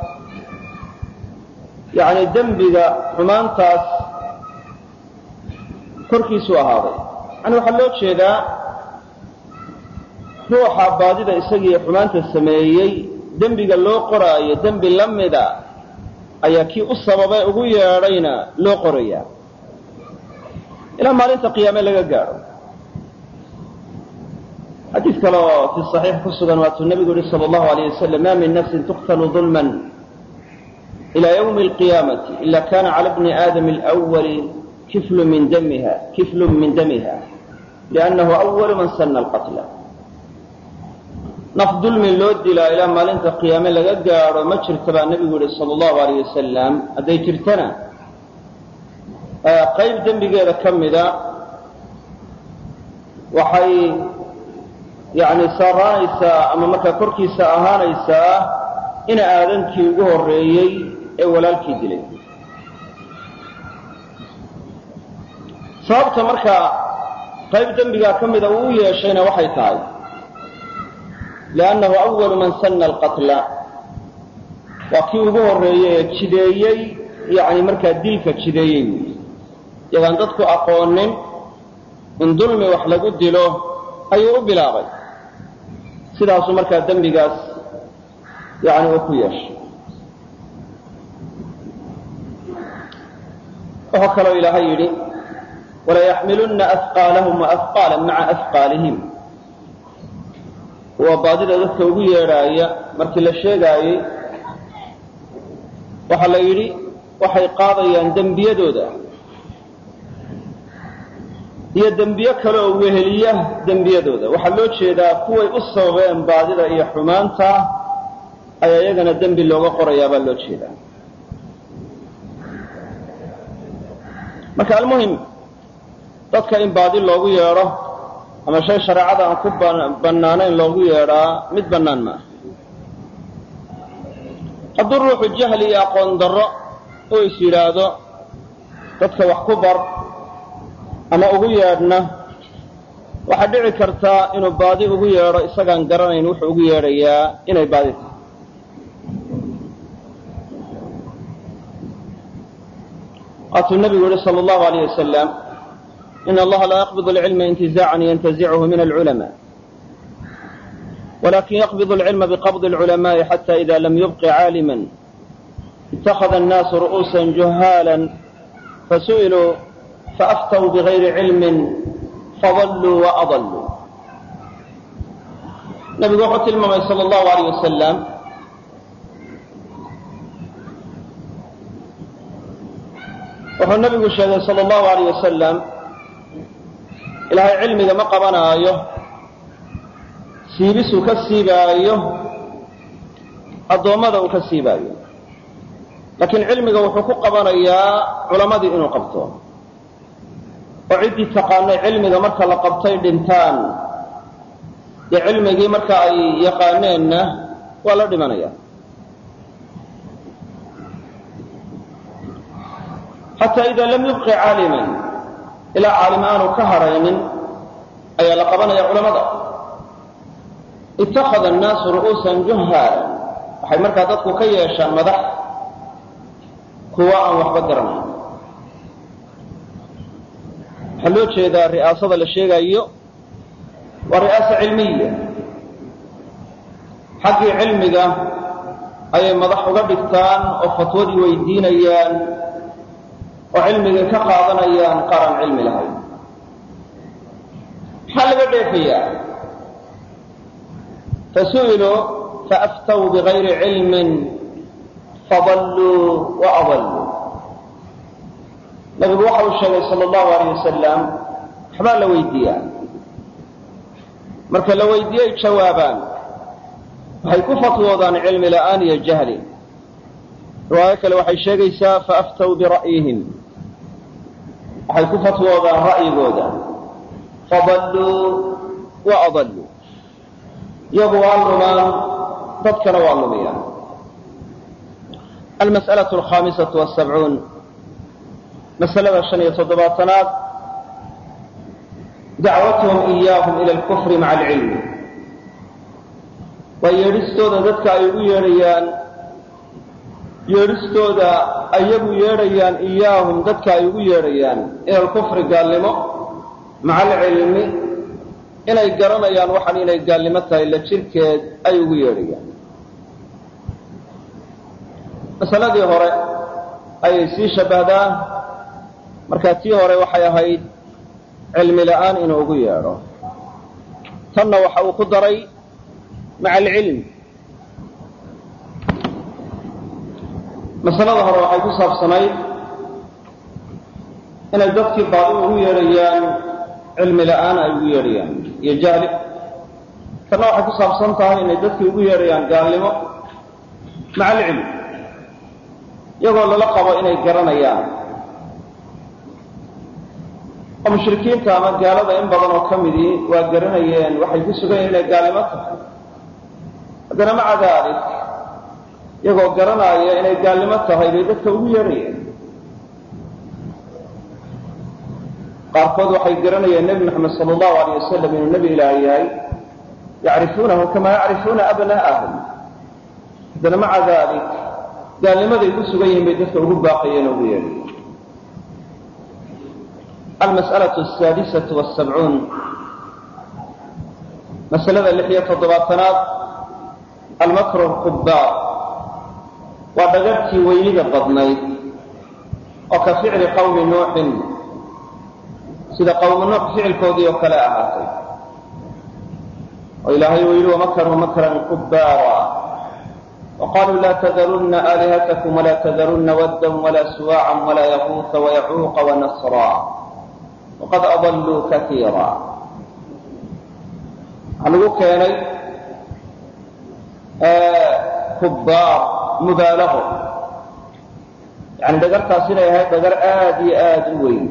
yani dembiga xumaantaas korkiisuu ahaaday. yani waxaa loo jeedaa ruuxa baadida isagii xumaanta sameeyey dembiga loo qoraayo dembi la mida ayaa kii u sababay ugu yeedhayna loo qorayaa ilaa maalinta qiyaame laga gaadho. xadiid kale oo fi saxiix ku sugan waatuu nabigu yihi sala allahu alayh wasalam ma min nafsin tuqtalu dulman ila ywmi alqiyaamati ila kana cala bni aadami alawali kiflun min damiha liannahu awalu man sana alqatla. naf dulmi loo dilaa ilaa maalinta qiyaame laga gaadho ma jirta baa nebigu yihi sala allahu alayh wasalam. hadday jirtana qayb dembigeeda ka mida waxay yani saaraanaysaa ama markaa korkiisa ahaanaysaa ina aadankii ugu horreeyey ee walaalkii dilay. sababta markaa qayb dembigaa ka mida uu u yeeshayna waxay tahay liannahu awalu man sanna alqatla, waa kii ugu horreeyey ee jideeyey, yani markaa dilka jideeyey weyi. yagaan dadku aqoonin in dulmi wax lagu dilo ayuu u bilaabay, sidaasuu markaa dembigaas yani uu ku yeeshay. wuxuu kaloo ilaahay yidhi walayaxmilunna afqaalahum waafqaala maca afqaalihim. waa baadida dadka ugu yeedhaaya markii la sheegaayey waxaa la yidhi waxay qaadayaan dembiyadooda iyo dembiye kale oo weheliya dembiyadooda. waxaa loo jeedaa kuway u sababeen baadida iyo xumaanta ayaa iyagana dembi looga qorayaa baa loo jeedaa. marka almuhim dadka in baadi loogu yeedho ama shay shareecada aan ku bannaanayn loogu yeedhaa mid bannaan maaha. hadduu ruuxu jahli iyo aqoon darro uu is yidhaahdo dadka wax ku bar ama ugu yeedhna waxaa dhici kartaa inuu baadi ugu yeedho isagaan garanayn wuxuu ugu yeedhayaa inay baadi tahay. waatuu nabigu yihi sala allahu alayh wasalam in allaha laa yaqbid alcilma intizaacan yantazichu min alculama walakin yaqbid alcilma biqabdi alculamaai xata ida lam yubqi caaliman ittakhada annaasu ru'uusan juhaalan fasu'iluu faaftaw bigayri cilmin fadalluu waadalluu. nabigu wuxuu tilmaamay sala allahu alayh wasalam wuxuu nabigu sheegay sala allahu alayh wasalam ilaahay cilmiga ma qabanaayo siibisuu ka siibaayo addoommada uu ka siibaayo, laakiin cilmiga wuxuu ku qabanayaa culammadii inuu qabto. oo ciddii taqaanay cilmiga marka la qabtay dhintaan dee cilmigii marka ay yaqaaneenna waa la dhimanaya. xataa idaa lam yubqi caaliman, ilaa caalim aanu ka haraynin ayaa la qabanaya culamada. ittakhada annaasu ru'uusan juhaalan, waxay markaa dadku ka yeeshaan madax kuwa aan waxba garanayn. waxaa loo jeedaa ri'aasada la sheegayo waa ri'aasa cilmiya. xaggii cilmiga ayay madax uga dhigtaan oo fatwadii weydiinayaan oo cilmiga ka qaadanayaan qaran cilmi lahayn. maxaa laga dheefayaa? fasu'iluu faaftaw bigayri cilmin fadalluu wa adalluu. nabigu waxa uu sheegay sala allahu alayh wasalam, waxbaa la weydiiyaa, marka la weydiiyey jawaabaan, waxay ku fatwoodaan cilmi la'aan iyo jahli. riwaayo kale waxay sheegaysaa faaftaw bira'yihim, waxay ku fatwoodaan ra'yigooda, fadalluu wa adalluu. iyagu waa lumaan, dadkana waa lumiyaan. almas'alaة alkhaamisatu والسabcuun, masalada 75aad, dacwatuhum iyaahum ila alkufri maca alcilmi. waa yeedhistooda dadka ay ugu yeedhayaan, yeedhistooda ayagu yeedhayaan iyaahum dadka ay ugu yeedhayaan ila alkufri gaalnimo, maca alcilmi, inay garanayaan waxaan inay gaalnimo tahay la jirkeed ay ugu yeedhayaan. masaladii hore ayay sii shabbahdaa, markaa tii hore waxay ahayd cilmi la'aan inuu ugu yeedho, tanna waxa uu ku daray maca alcilm. masalada hore waxay ku saabsanayd inay dadkii baadi ugu yeedhayaan cilmi la'aan ay ugu yeedhayaan iyo jahli. tanna waxay ku saabsan tahay inay dadkii ugu yeedhayaan gaalnimo maca alcilm, iyagoo lala qabo inay garanayaan. oo mushrikiinta ama gaalada in badan oo ka midii waa garanayeen waxay ku sugan yihin inay gaalnimo tahay, haddana maca daalik iyagoo garanaya inay gaalnimo tahay bay dadka ugu yeedhayeen. qaarkood waxay garanayeen nebi moxamed sala allahu alayh wasalam inuu nebi ilaah yahay, yacrifuunahu kamaa yacrifuuna abna'ahum, haddana maca daalik gaalnimaday ku sugan yihiin bay dadka ugu baaqayeen oo ugu yeedhayeen. almas'alaة الsaadisaة والسabcuun, masalada 76aad, almakru اlkubbaar, waa dhagartii weynida badnayd oo ka ficli qawmi nuuxin, sida qawmu nuux ficilkoodii oo kale ahaatay. oo ilaahay uu yidhi wamakaruu makran kubbaara وqالوا لا تذرن آلهتكم ولا تذرن ودا ولا سواعا ولا يغوث ويعوق ونصرا وقد أضلوا كثيرا. waxaa lagu keenay kubbaar mubaalago, yani dhagartaas inay ahayd dhagar aad iyo aad u weyn,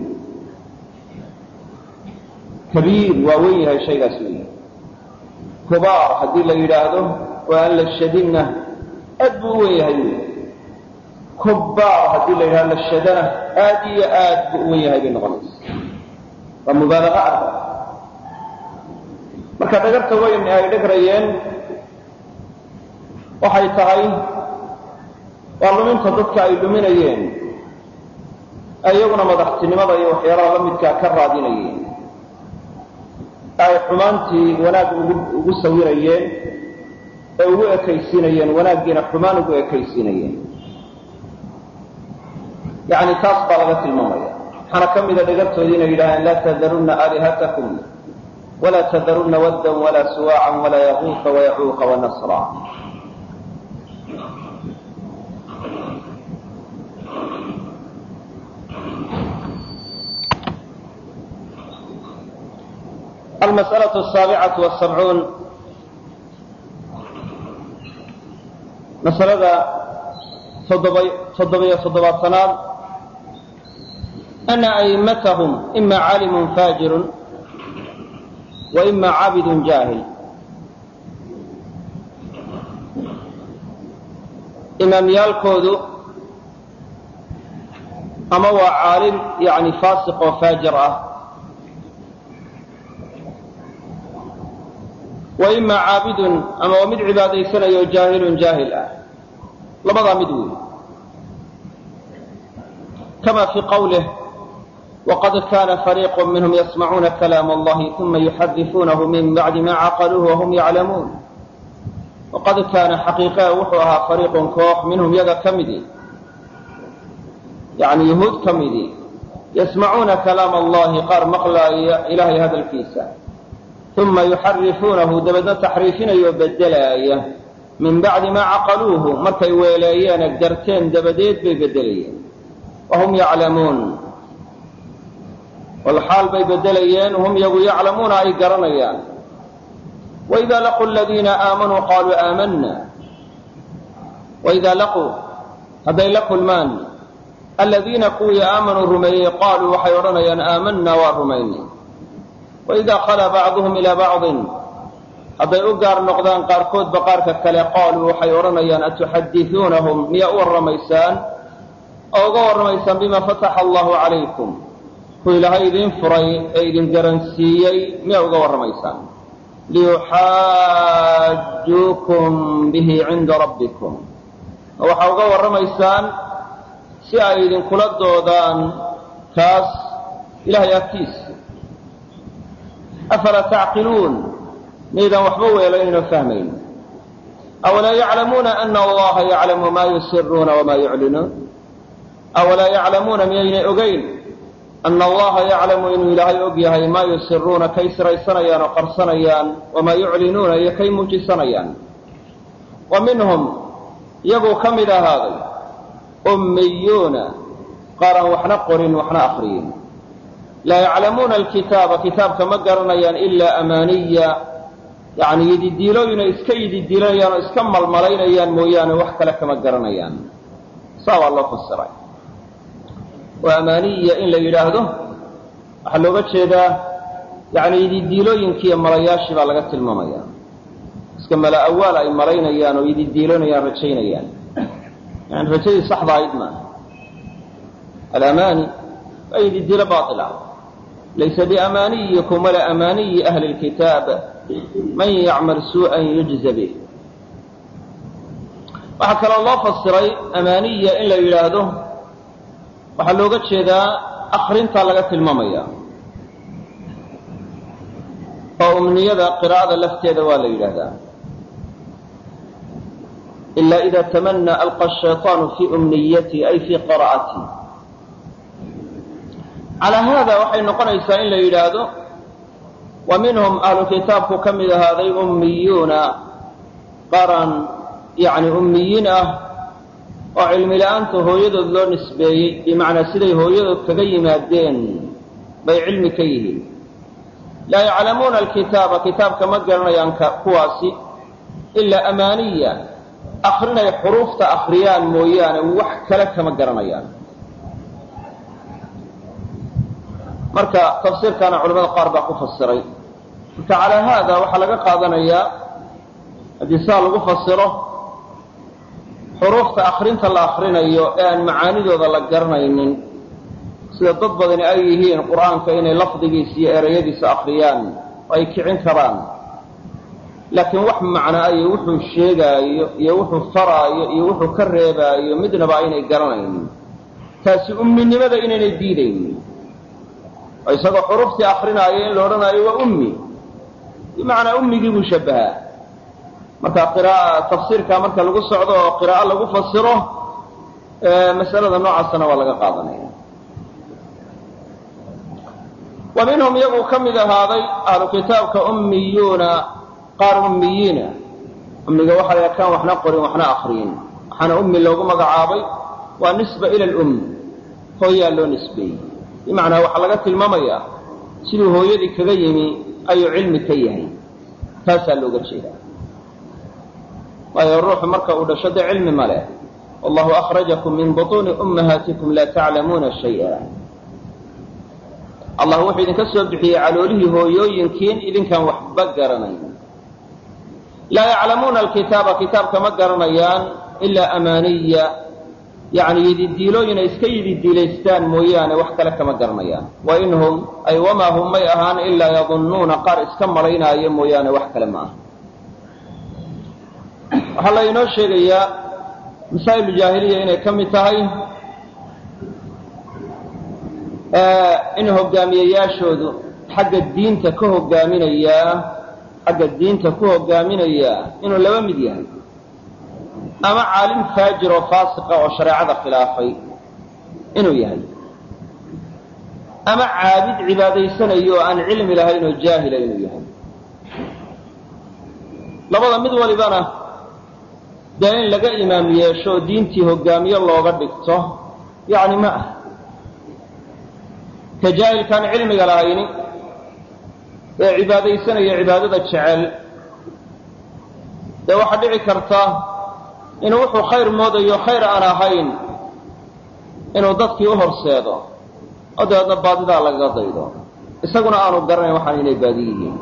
kabiir waa weyn yahay shaygaas weyn. kubaar haddii la yidhaahdo waa aan la shadinna aad buu u weyn yahay wy. kubbaar haddii la yidhahdo la shadana aad iyo aad buu u weyn yahay bay noqonaysa. waa mubaalago arba. marka dhagarta weyn ay dhagrayeen waxay tahay waa luminta dadka ay luminayeen, iyaguna madaxtinimada iyo waxyaalaha la midkaa ka raadinayeen, ay xumaantii wanaag ugu sawirayeen ee ugu ekaysiinayeen, wanaaggiina xumaan ugu ekaysiinayeen. yani taas baa laga tilmaamaya. waxaana ka mida dhagartoodii inay yidhahdeen laa tadarunna aalihatakum walaa tadarunna waddan walaa suwaacan walaa yaquuqa wayacuuqa wanasra. almas'alaة الsaabicaة والسabcuun, masalada 77aad, ana a'immatahum ima caalimun faajirun wa ima caabidun jaahil. imaamyaalkoodu ama waa caalim yani faasiq oo faajir ah, wa ima caabidun ama waa mid cibaadaysanayo jaahilun jaahil ah. labadaa mid weyn. kama fii qawlih waqad kana fariiqu minhum yasmacuuna kalaama allahi uma yuxadifuunahu min bacdi ma caqaluuhu wahum yaclamuun. waqad kaana xaqiiqaha wuxuu ahaa fariiqun koox minhum yaga ka midi yani yahuud ka midii yasmacuuna kalaam allahi qaar maqlaaya ilaahay hadalkiisa uma yuxarifuunahu dabeedna taxriifinayoo bedelaaya min bacdi maa caqaluuhu markay weeleeyeene garteen dabadeed bay bedelayeen wahum yaclamuun walxaal bay bedelayeen hum yagu yaclamuuna ay garanayaan waidaa laquu aladiina aamanuu qaaluu aamanna waidaa laquu hadday la kulmaan aladiina kuwii aamanuu rumeeyey qaaluu waxay odhanayaan aamanna waa rumaynay waidaa khalaa bacduhum ilaa bacdin hadday u gaar noqdaan qaarkoodba qaarka kale qaaluu waxay odhanayaan atuxadisuunahum miyaa u warramaysaan oo uga warramaysaan bima fataxa allahu calaykum ku ilaahay idiin furay ee idin garansiiyey miyaa uga warramaysaan liyuxaajuukum bihi cinda rabbikum ma waxaa uga warramaysaan si ay idinkula doodaan kaas ilahay agtiisa afalaa tacqiluun miydaan waxba weelaynoo fahmayn awalaa yaclamuuna ana allaha yaclamu maa yusiruuna wamaa yuclinuun awalaa yaclamuuna miyaynay ogayn ana allaha yaclamu inuu ilaahay og yahay maa yusiruuna kay siraysanayaan oo qarsanayaan wamaa yuclinuuna iyo kay muujisanayaan wa minhum iyaguu ka mid ahaaday ummiyuuna qaar aan waxna qorin waxna akriyin laa yaclamuuna alkitaaba kitaabka ma garanayaan ilaa amaaniya yani yididiilooyinay iska yididiilanayaan oo iska malmalaynayaan mooyaane wax kale kama garanayaan saa waa loo fasiray waa amaaniya in la yidhaahdo waxaa looga jeedaa yani yididiilooyinkiiyo malayaashii baa laga tilmaamaya iska mala awaal ay malaynayaan oo yididiiloonayaan rajaynayaan yani rajadii saxda ahayd maaha alamaani waa yididiilo baila laysa biamaaniyikum walaa amaaniyi ahli lkitaab man yacmal suu'an yujza bih waxaa kaloo loo fasiray amaaniya in la yidhaahdo waxaa looga jeedaa akrintaa laga tilmaamaya oo umniyada qiraa'ada lafteeda waa la yidhaahdaa ila ida tamanaa alqa ashayطaanu fii umniyatii ay fii qiraa'atii calaa haada waxay noqonaysaa in la yidhaahdo wa minhum ahlu kitaabku ka mid ahaaday ummiyuuna qaaraan yani ummiyiin ah oo cilmi la-aanta hooyadood loo nisbeeyey bimacnaa siday hooyadood kaga yimaadeen bay cilmi ka yihiin laa yaclamuuna alkitaaba kitaabka ma garanayaan kuwaasi ilaa amaaniya akrinay xuruufta akriyaan mooyaane wax kale kama garanayaan marka tafsiirkaana culamada qaar baa ku fasiray marka calaa haada waxaa laga qaadanayaa haddii saa lagu fasiro xuruufta akrinta la akrinayo ee aan macaanidooda la garanaynin sida dad badani ay yihiin qur'aanka inay lafdigiisa iyo erayadiisa akriyaan oo ay kicin karaan laakiin wax macnaa iyo wuxuu sheegaayo iyo wuxuu faraayo iyo wuxuu ka reebaayo midnaba aynay garanaynin taasi umminimada inaynay diidaynin oo isagoo xuruuftii akrinaayo in la odhanaayo waa ummi bimacnaa ummigii buu shabbahaa marka tafsiirkaa marka lagu socdo oo qiraa'o lagu fasiro masalada noocaasana waa laga qaadanaya wa minhum iyaguu ka mid ahaaday ahlu kitaabka ummiyuuna qaar ummiyiina ummiga waxa la kaan waxna qorin waxna akriyin waxaana ummi loogu magacaabay waa nisba ila lum hooyaa loo nisbeeyey bimacnaa waxaa laga tilmaamayaa siduu hooyadii kaga yimi ayuu cilmi ka yahay taasaa looga jeedaa waayo ruuxu marka uu dhasho dee cilmi ma leh wallahu akhrajakum min butuuni ummahaatikum laa taclamuuna shay'a allah wuxuu idinka soo bixiyey caloolihii hooyooyinkiin idinkaan waxba garanayn laa yaclamuuna alkitaaba kitaabka ma garanayaan ilaa amaaniya yani yididiilooyinay iska yididiilaystaan mooyaane wax kale kama garanayaan wa inhum ay wamaa hum may ahaan ilaa yadunnuuna qaar iska malaynaayo mooyaane wax kale ma aha waxaa la inoo sheegayaa masaa'il jaahiliya inay ka mid tahay in hogaamiyeyaashoodu xagga diinta ku hogaaminayaa inuu laba mid yahay ama caalim faajir oo faasiqa oo shareecada khilaafay inuu yahay ama caabid cibaadaysanayo oo aan cilmi lahayn oo jaahila inuu yahay. labada mid walibana dee in laga imaam yeesho oo diintii hogaamiye looga dhigto yacni ma ah. ka jaahilkaan cilmiga lahayni ee cibaadaysanaya cibaadada jecel dee waxaa dhici karta inuu wuxuu khayr moodayo khayr aan ahayn inuu dadkii u horseedo oo dabeedna baadidaa lagaga daydo isaguna aanu garanayn waxaan inay baadi yihiin.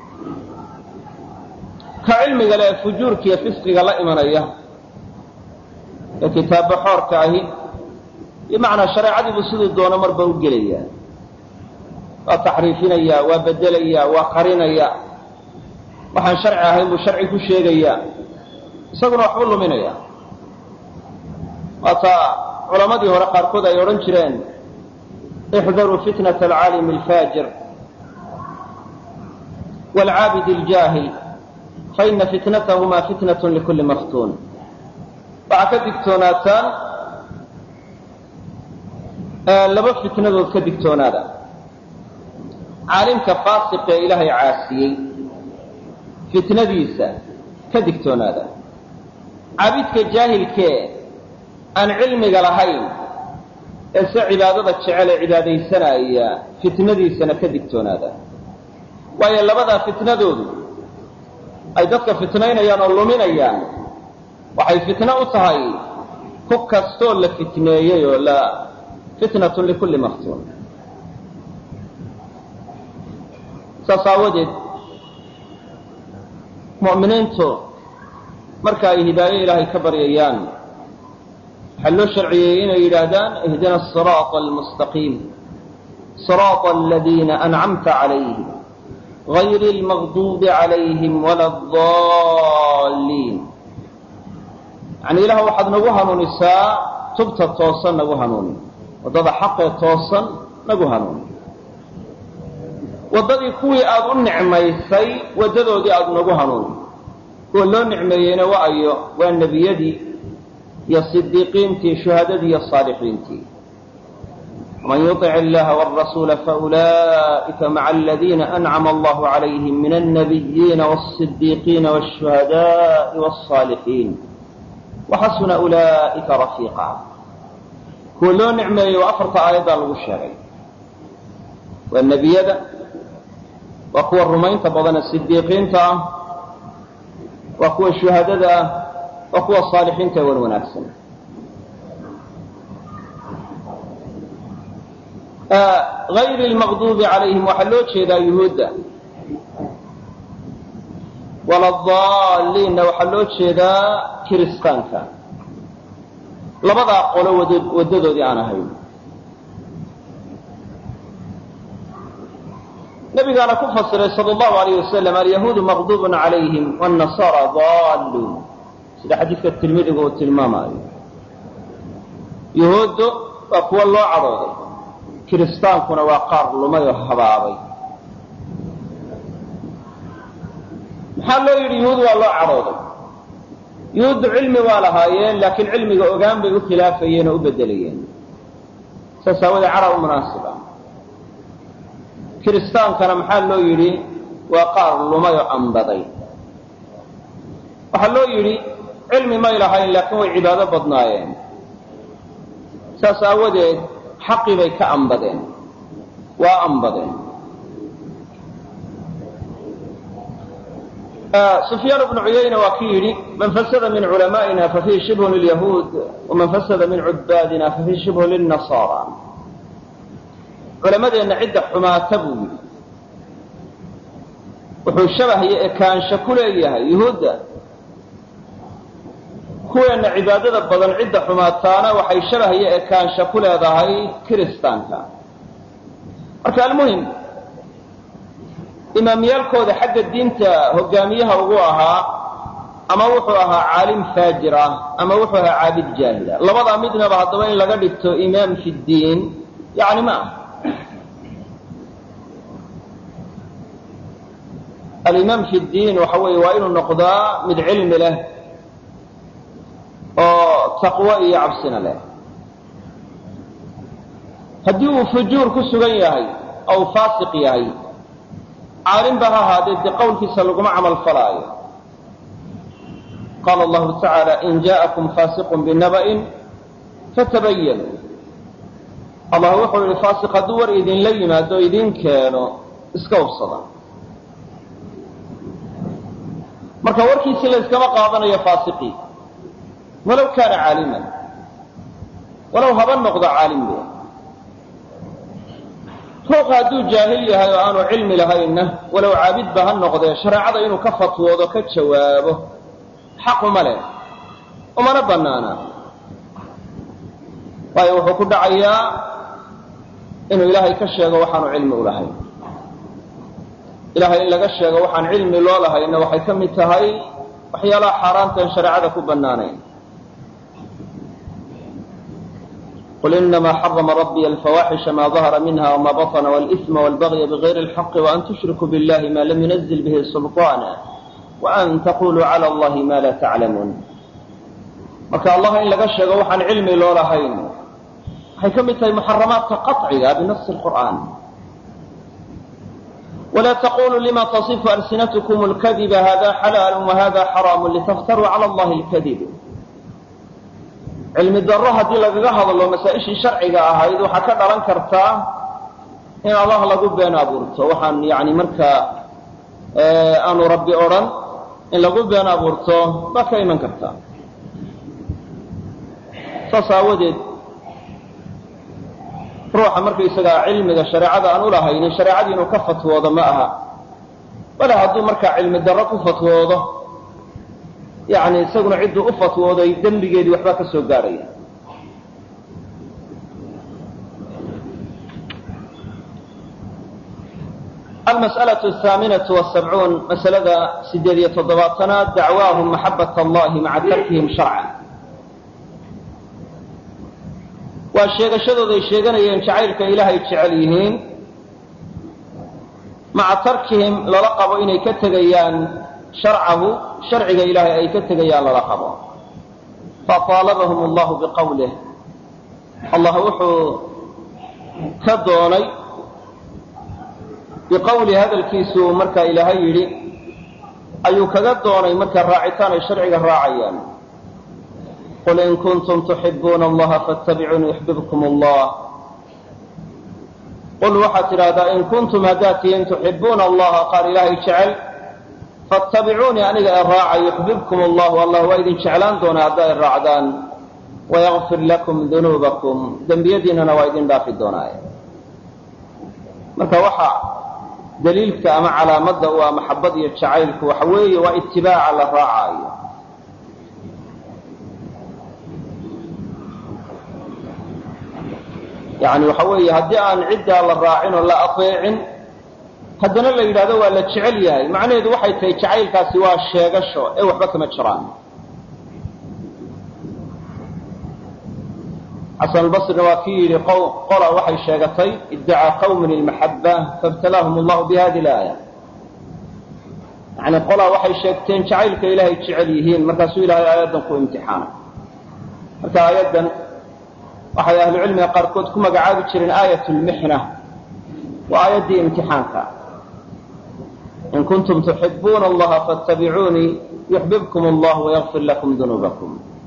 ka cilmiga le fujuurka iyo fisqiga la imanaya ee kitaabba xoorka ahi bimacnaa shareecadiibuu siduu doono marba u gelaya, waa taxriifinaya, waa bedelaya, waa qarinaya, waxaan sharci ahayn buu sharci ku sheegaya, isaguna waxbuu luminaya. waataa culamadii hore qaarkood ay odhan jireen ixdaruu fitnata alcaalimi alfaajir waalcaabid aljaahil faina fitnatahumaa fitnatun likulli maftuun. waxaa ka digtoonaataan laba fitnadood ka digtoonaada: caalimka faasiq ee ilaahay caasiyey fitnadiisa ka digtoonaada, caabidka jaahilkee aan cilmiga lahayn ee se cibaadada jecel ee cibaadaysanaya fitnadiisana ka digtoonaada. waayo labadaa fitnadoodu ay dadka fitnaynayaan oo luminayaan waxay fitno u tahay ku kastoo la fitneeyey oo la fitnatun likulli maftuun. saas aawadeed mu'miniintu marka ay hidaayo ilaahay ka baryayaan waxaa loo sharciyey inay yidhaahdaan ihdina asiraata almustaqiim siraata aladiina ancamta calayhim gayri almaqduubi calayhim wala adaalliin. yacni ilaah waxaad nagu hanuunisaa tubta toosan nagu hanuuni, waddada xaqee toosan nagu hanuuni, waddadii kuwii aada u nicmaysay waddadoodii aada nagu hanuuni. kuwa loo nicmeeyeyna waayo waa nebiyadii iyo sidiiqiintii, shuhadadii iyo saalixiintii. man yuطic illaha wاrasuula faulaa'ika maca aladiina ancama allahu calayhim min alnabiyiina wاlصidiiqiina wاshuhadaaءi wاlصaalixiin waxasuna ulaa'ika rafiiqa. kuwa loo nicmeeyey waa afarta aayaddaa lagu sheegay. waa nebiyada, waa kuwa rumaynta badane sidiiqiinta ah, waa kuwa shuhadada ah, waa kuwa saalixiinta ee wan wanaagsan. gayri almaqduubi calayhim waxaa loo jeedaa yuhuudda, waladaalliinna waxaa loo jeedaa kiristaanka. labadaa qolo waddadoodii aan ahayn. nabigaana ku fasiray sala allahu alayh wasalam alyahuudu maqduubun calayhim wاnnasaara daalluun, sida xadiidka tirmidiga uu tilmaamaayo. yuhuuddu waa kuwa loo cadhooday, kiristaankuna waa qaar lumay oo habaabay. maxaa loo yidhi yuhuud waa loo cadhooday? yuhuuddu cilmi waa lahaayeen, laakiin cilmiga ogaan bay u khilaafayeen oo u bedelayeen. saas aawadee cadha u munaasiba. kiristaankana maxaa loo yidhi waa qaar lumay oo ambaday. waxaa loo yidhi cilmi may lahayn, laakiin way cibaado badnaayeen. saas aawadeed xaqii bay ka ambadeen, waa ambadeen. sufyaan bnu cuyayna waa ki yidhi man fasada min culamaa'ina fafihi shibhun lilyahuud waman fasada min cubbaadina fafihi shibhun lilnasaara. culamadeenna cidda xumaata buu yidhi wuxuu shabah iyo ekaansho ku leeyahay yuhuudda. kuweenna cibaadada badan cidda xumaataana waxay shabah iyo ekaansho ku leedahay kiristaanka. marka almuhim imaamyaalkooda xagga diinta hogaamiyaha ugu ahaa ama wuxuu ahaa caalim faajir ah ama wuxuu ahaa caabid jaahila. labadaa midnaba haddaba in laga dhigto imaam fi ddiin yani ma ah. alimaam fi ddiin waxa weeye waa inuu noqdaa mid cilmi leh oo taqwo iyo cabsina leh. haddii uu fujuur ku sugan yahay ou faasiq yahay caalimba ha ahaadee dee qowlkiisa laguma camal falaayo. qaala allahu tacaala in jaءakum faasiqun binaba'in fatabayanuu. allah wuxuu yihi faasiq hadduu war idinla yimaado o idin keeno iska hubsada. marka warkiisii la yskama qaadanayo faasiqii walow kaana caaliman, walow haba noqdo caalimbe. ruuxa hadduu jaahil yahay oo aanu cilmi lahaynna walow caabidba ha noqdee shareecada inuu ka fatwoodo ka jawaabo xaq uma leh, umana bannaana. waayo wuxuu ku dhacayaa inuu ilaahay ka sheego waxaanu cilmi u lahayn. ilahay in laga sheego waxaan cilmi loo lahayna waxay ka mid tahay waxyaalaha xaaraantaan shareecada ku bannaanayn. qul inamaa xarama rabbiya alfawaaxisha maa dahara minha wma baطna wاlإثma wاlbagya bغayri اlxaqi وan tushrikuu biاllahi ma lam yunazil bihi sulطaana وan taquluu calى اllahi ma la taclamuun. marka allah in laga sheego waxaan cilmi loo lahayn waxay ka mid tahay muxaramaadka qaطciga binasi اlqur'an. ولا تقولوا لما تصف ألسنتكم الكذب هذا حلال وهذا حرام لتفتروا على الله الكذب. علم الدرة هذه لقاها hadlo masaaئishii sharciga ahayd waxaa ka dhalan kartaa in allah lagu been abuurto waxaan yani markaa aanu rabbi odhan in lagu been abuurto baa ka iman kartaa. saas aawadeed ruuxa markaysagaa cilmiga shareecada aan u lahaynin shareecadii inuu ka fatwoodo ma aha, wala hadduu markaa cilmi darro ku fatwoodo yani isaguna cidduu u fatwooday dembigeedii waxbaa ka soo gaarhaya. almas'alaةu الhaaminaةu والسabcuun masalada 87aad dacwaahum maxabaة allahi maca tarkihim sharcan. waa sheegashadooday sheeganayeen jacaylka ilaahay jecel yihiin maca tarkihim lala qabo inay ka tegayaan sharcahu sharciga ilaahay ay ka tegayaan lala qabo. faطaalabahum allahu biqowlih, allah wuxuu ka doonay biqowli hadalkiisuu markaa ilaahay yidhi ayuu kaga doonay markaa raacitaan ay sharciga raacayaan. qul in kuntum tuxibuuna allaha faاtabicuuni yuxbibkum allah. qul waxaad tidhaahdaa in kuntum haddaad tihiin tuxibuuna allaha qaar ilaahay jecel faاtabicuunii aniga ee raaca yuxbibkum allahu allah waa idin jeclaan doonaa haddaa i raacdaan wayagfir lakum dunuubakum dembiyadiinana waa idin dhaafi doonaaye. marka waxa daliilka ama calaamadda u ah maxabad iyo jacaylku waxa weeye waa itibaaca la raacaayo. yani waxa weeye haddii aan ciddaa la raacin oo la ateecin haddana la yidhahdo waa la jecel yahay macnaheedu waxay tahay jacaylkaasi waa sheegasho ee waxba kama jiraan. xasan albasrina waa kii yidhi qola waxay sheegatay iddacaa qawmin ilmaxaba faibtalaahum allahu bihadi laaya. yani qolaa waxay sheegteen jacaylka ilaahay jecel yihiin markaasuu ilahay aayaddan ku imtixaanay. marka aayaddan waxay ahlucilmiga qaarkood ku magacaabi jireen aayat lmixna, waa aayaddii imtixaanka. in kuntum tuxibuuna allaha faاtabicuunii yuxbibkum allah wayagfir lakum dunuubakum.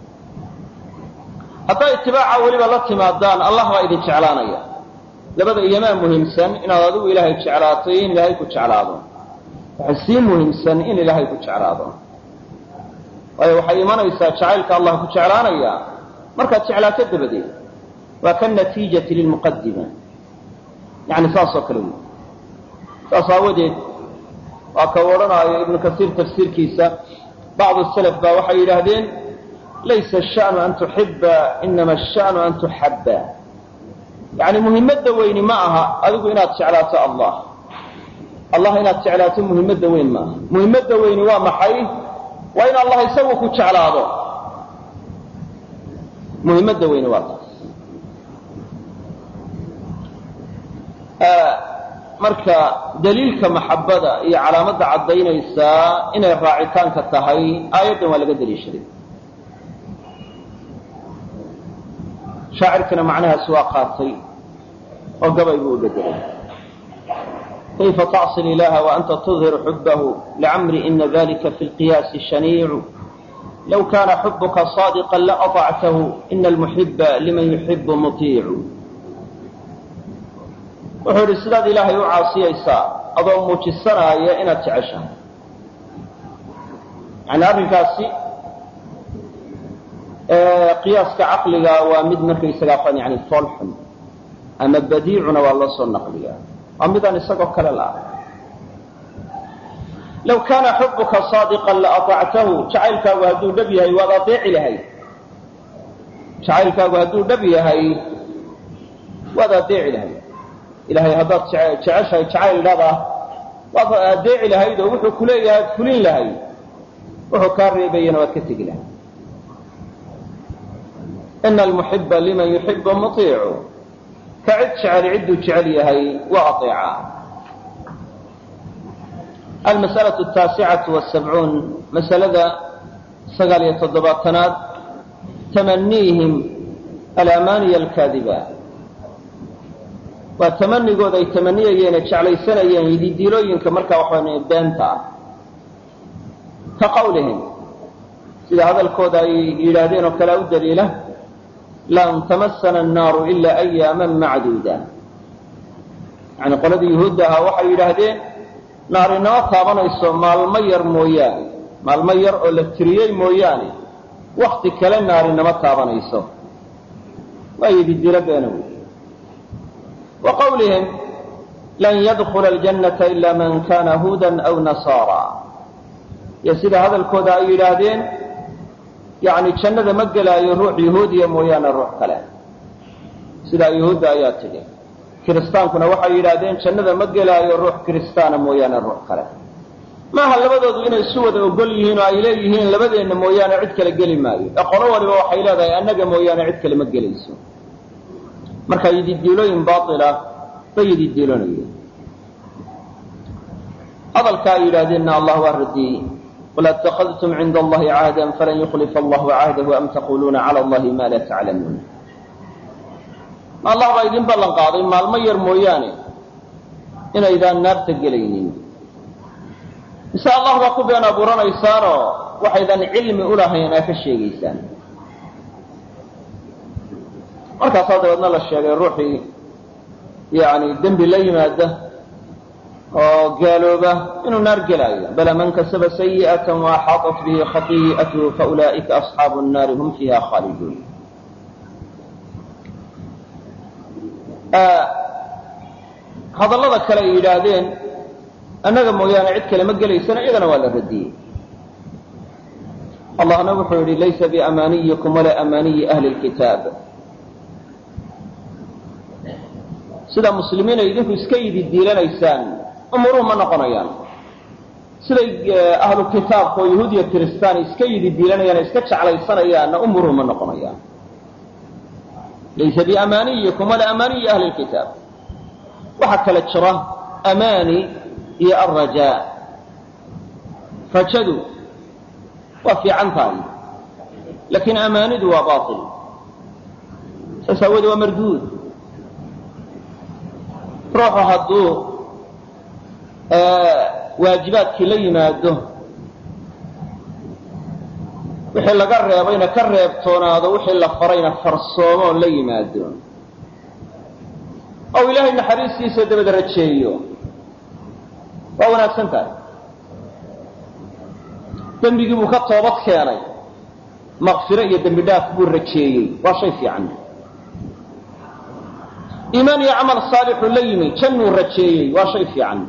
haddaa itibaaca weliba la timaadaan allah baa idin jeclaanaya. labada iyomaa muhiimsan inaad adigu ilaahay jeclaato iyo in ilaahay ku jeclaado. waxay sii muhiimsan in ilaahay ku jeclaado, waayo waxay imanaysaa jacaylka allah ku jeclaanaya markaad jeclaato dabadeed. waa kanatiijati lilmuqadima, yani saasoo kale wey. saas aawadeed waa ka odhanaayo ibnu kasiir tafsiirkiisa bacdu salaf baa waxay yidhaahdeen laysa asha'nu an tuxiba inama asha'nu an tuxabba. yani muhimmadda weyni ma aha adigu inaad jeclaato allah inaad jeclaato muhimmadda weyn ma aha. muhimmadda weyni waa maxay? waa in allah isagu ku jeclaado. muhimmadda weyni waa taas. marka daliilka maxabada iyo calaamadda caddaynaysaa inay raacitaanka tahay aayaddan waa laga daliishaday. shaacirkana macnahaas waa qaatay وقبل بودته كيف تعصي الإله وأنت تظهر حبه لعمري إن ذلك في القياس شنيع لو كان حبك صادقا لأطعته إن المحب لمن يحب مطيع وحول السداد إله يعاصي إيساء أضو موجسنا هي إن تعشى يعني أبن كاسي قياس كعقلها ومد مركي سقافا يعني صلح أما بديعنا والله صنع قليا أمدا نسقف كلا لو كان حبك صادقا لأطعته شعيلك وهدو نبيهي وأطيع لهي شعيلك وهدو نبيهي وأطيع لهي إلهي هدات شعيل هذا وأطيع لهي وحو كلين لهي وحو كاري بينا وكتق لهي إن المحب لمن يحب مطيع كعد شعر عد شعريهي وأطيعه المسألة 79 مسألة سقالية الضباطنات تمنيهم الأماني الكاذبة وتمني قد أي تمنيين يتشعلي سنين يديلوين كمركا وحواني بانتا كقولهم إذا هذا الكود يرادين وكلاو دليله لن تمسنا النار إلا أياما معدودة يعني قلت يهودها وحي يرادين نار إنما طابنيسو مالمير موياني مالمير أو لتريي موياني وقت كلا نار إنما طابنيسو ويبدي لبينه وقولهم لن يدخل الجنة إلا من كان هودا أو نصارى يسيد هذا الكود أيرادين يعني جنة مقلا يروح يهودية مويانا الروح كلا سيدا يهود آيات تجي كريستان كنا وحا يرادين جنة مقلا يروح كريستان مويانا الروح كلا ما هل لبدو إن السود وقليهين وإليهين لبدو إن مويانا عد كلا قلي ماي أقروا لي وحا إلادا أنك مويانا عد كلا مقليسو مركا يديلوين باطلة فيديلون هذا الكايرادين الله وردي ولا اتخذتم عند الله عهدا فلن يخلف الله عهده أم تقولون على الله ما لا تعلمون الله بايدين بلن قاضي ما المير موياني إن إذا النار تقلينين إنساء الله باقو بيان أبورانا يسارو وحيدا علم أولاهينا كالشيء إيسان marka saadadna la sheegay ruuxii yaani dambi la yimaada oo gaalooba inuu naar galaayo bala man kasaba sayi'atan wa hatat bihi khati'atuhu fa ulaa'ika ashabun nar hum fiha khalidun hadallada kale yiraahdeen annaga mooyaane cid kale ma galaysana iyagana waa la radiyay allahna wuxuu yiri laysa bi amaniyikum wala amaniyi ahli alkitab sida muslimiina idinku iska diilanaysaan umuruhu ma noqonayaan sida ahlu kitaabka oo yahuudiya kristaan iska diilanayaan iska jeclaysanayaan umuruhu ma noqonayaan laysa bi amaniyikum wala amani ahli alkitab waxa kala jira amani iyo arraja fajadu wa fi antahi lakin amanidu wa batil tasawwadu wa mardud روحه هدو واجبات كي ليمادو وحي لغا ريبينا كريبتونادو وحي لا فرينا فرسومو ليمادو او الهي نحريسيسا دبد رجيو وانا سنتا دنبيغي بو كتوبد كيناي مغفرة يا دنبي داف بو رجيي وا شي فيعن إيمان يعمل صالح ليمي كنو رجيي وشيء في عنه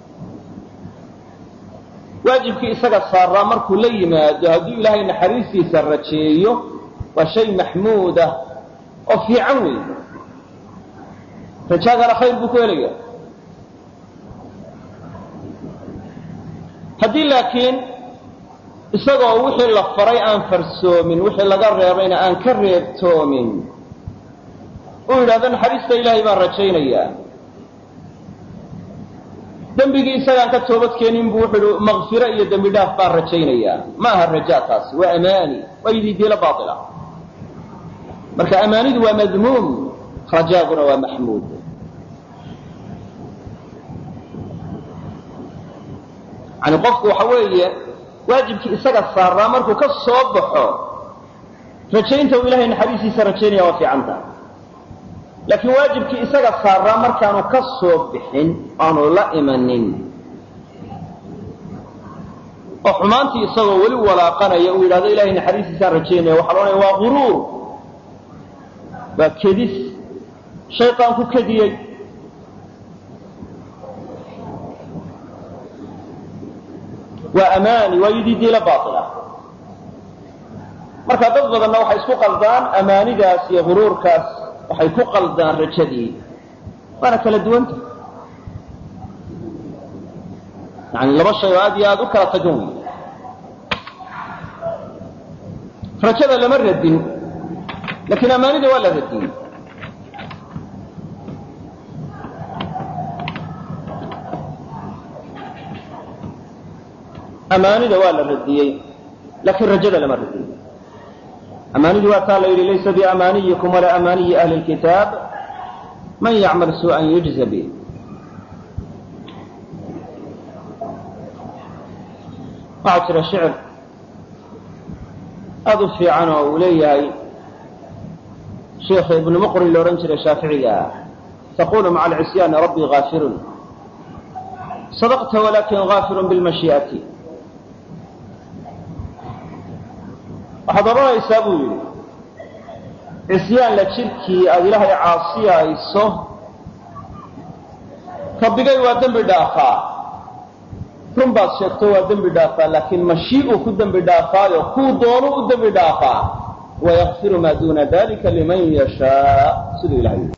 واجب كي إساق الصارة مركو ليمي هدو إلهي نحريسي سرجيي وشيء محمودة وفي عنوي فشاكرا خير بكولي هدي لكن إساق وحي اللفري أنفرسو من وحي اللقر يرين أنكريبتو من وإذا حريصة إلهي ما رجينيا دنبقي إساقان كتوبت كينين بوحلو مغفرة إيا دنبي داف بار رجينيا ما هالرجاء تاس وأماني وإذي ديلا باطلة مركا أماني دوا مذموم رجاؤنا ومحمود yani qofku waxa weeye waajibkii isaga saaraa markuu ka soo baxo rajaynta uu ilaahay naxariistiisa rajaynaya waa fiican tahay laakiin waajibkii isaga saaraa markaanu ka soo bixin aanu la imanin oo xumaantii isagoo weli walaaqanaya uu yidhahdo ilaahay naxariistiisaan rajaynaya waxaa la odhanaya waa guruur waa kedis shaytaan ku kediyey waa amaani waa yididiila baatila marka dad badanna waxay isku qaldaan amaanidaas iyo guruurkaas waxay ku qaldaan rajadii waana kala duwanta yani laba shay oo aad iyo aad u kala tagan wey rajada lama radin laakiin amaanida waa la radiyey amaanida waa la radiyey laakiin rajada lama radiyey amaanidu waa taa la yidhi laysa biamaaniyikum walaa amaaniyi ahli lkitaab man yacmal suu'an yujza bih waxaa jira shicir aada u fiican oo uu leeyahay sheikha ibnu muqrin la odhan jiray shaaficiga taqulu maca alcisyaani rabbii gaafirun sadaqta walakin gaafirun bilmashii'ati waxaad odhanaysaa buu yidhi cisyaan la jirkii aada ilaahay caasiyayso rabbigay waa dembi dhaafaa run baad sheegto waa dembi dhaafaa laakiin mashii'uu ku dembi dhaafaayo kuu doonu u dembi dhaafaa wayakfiru maa duuna dalika liman yashaa siduu ilahay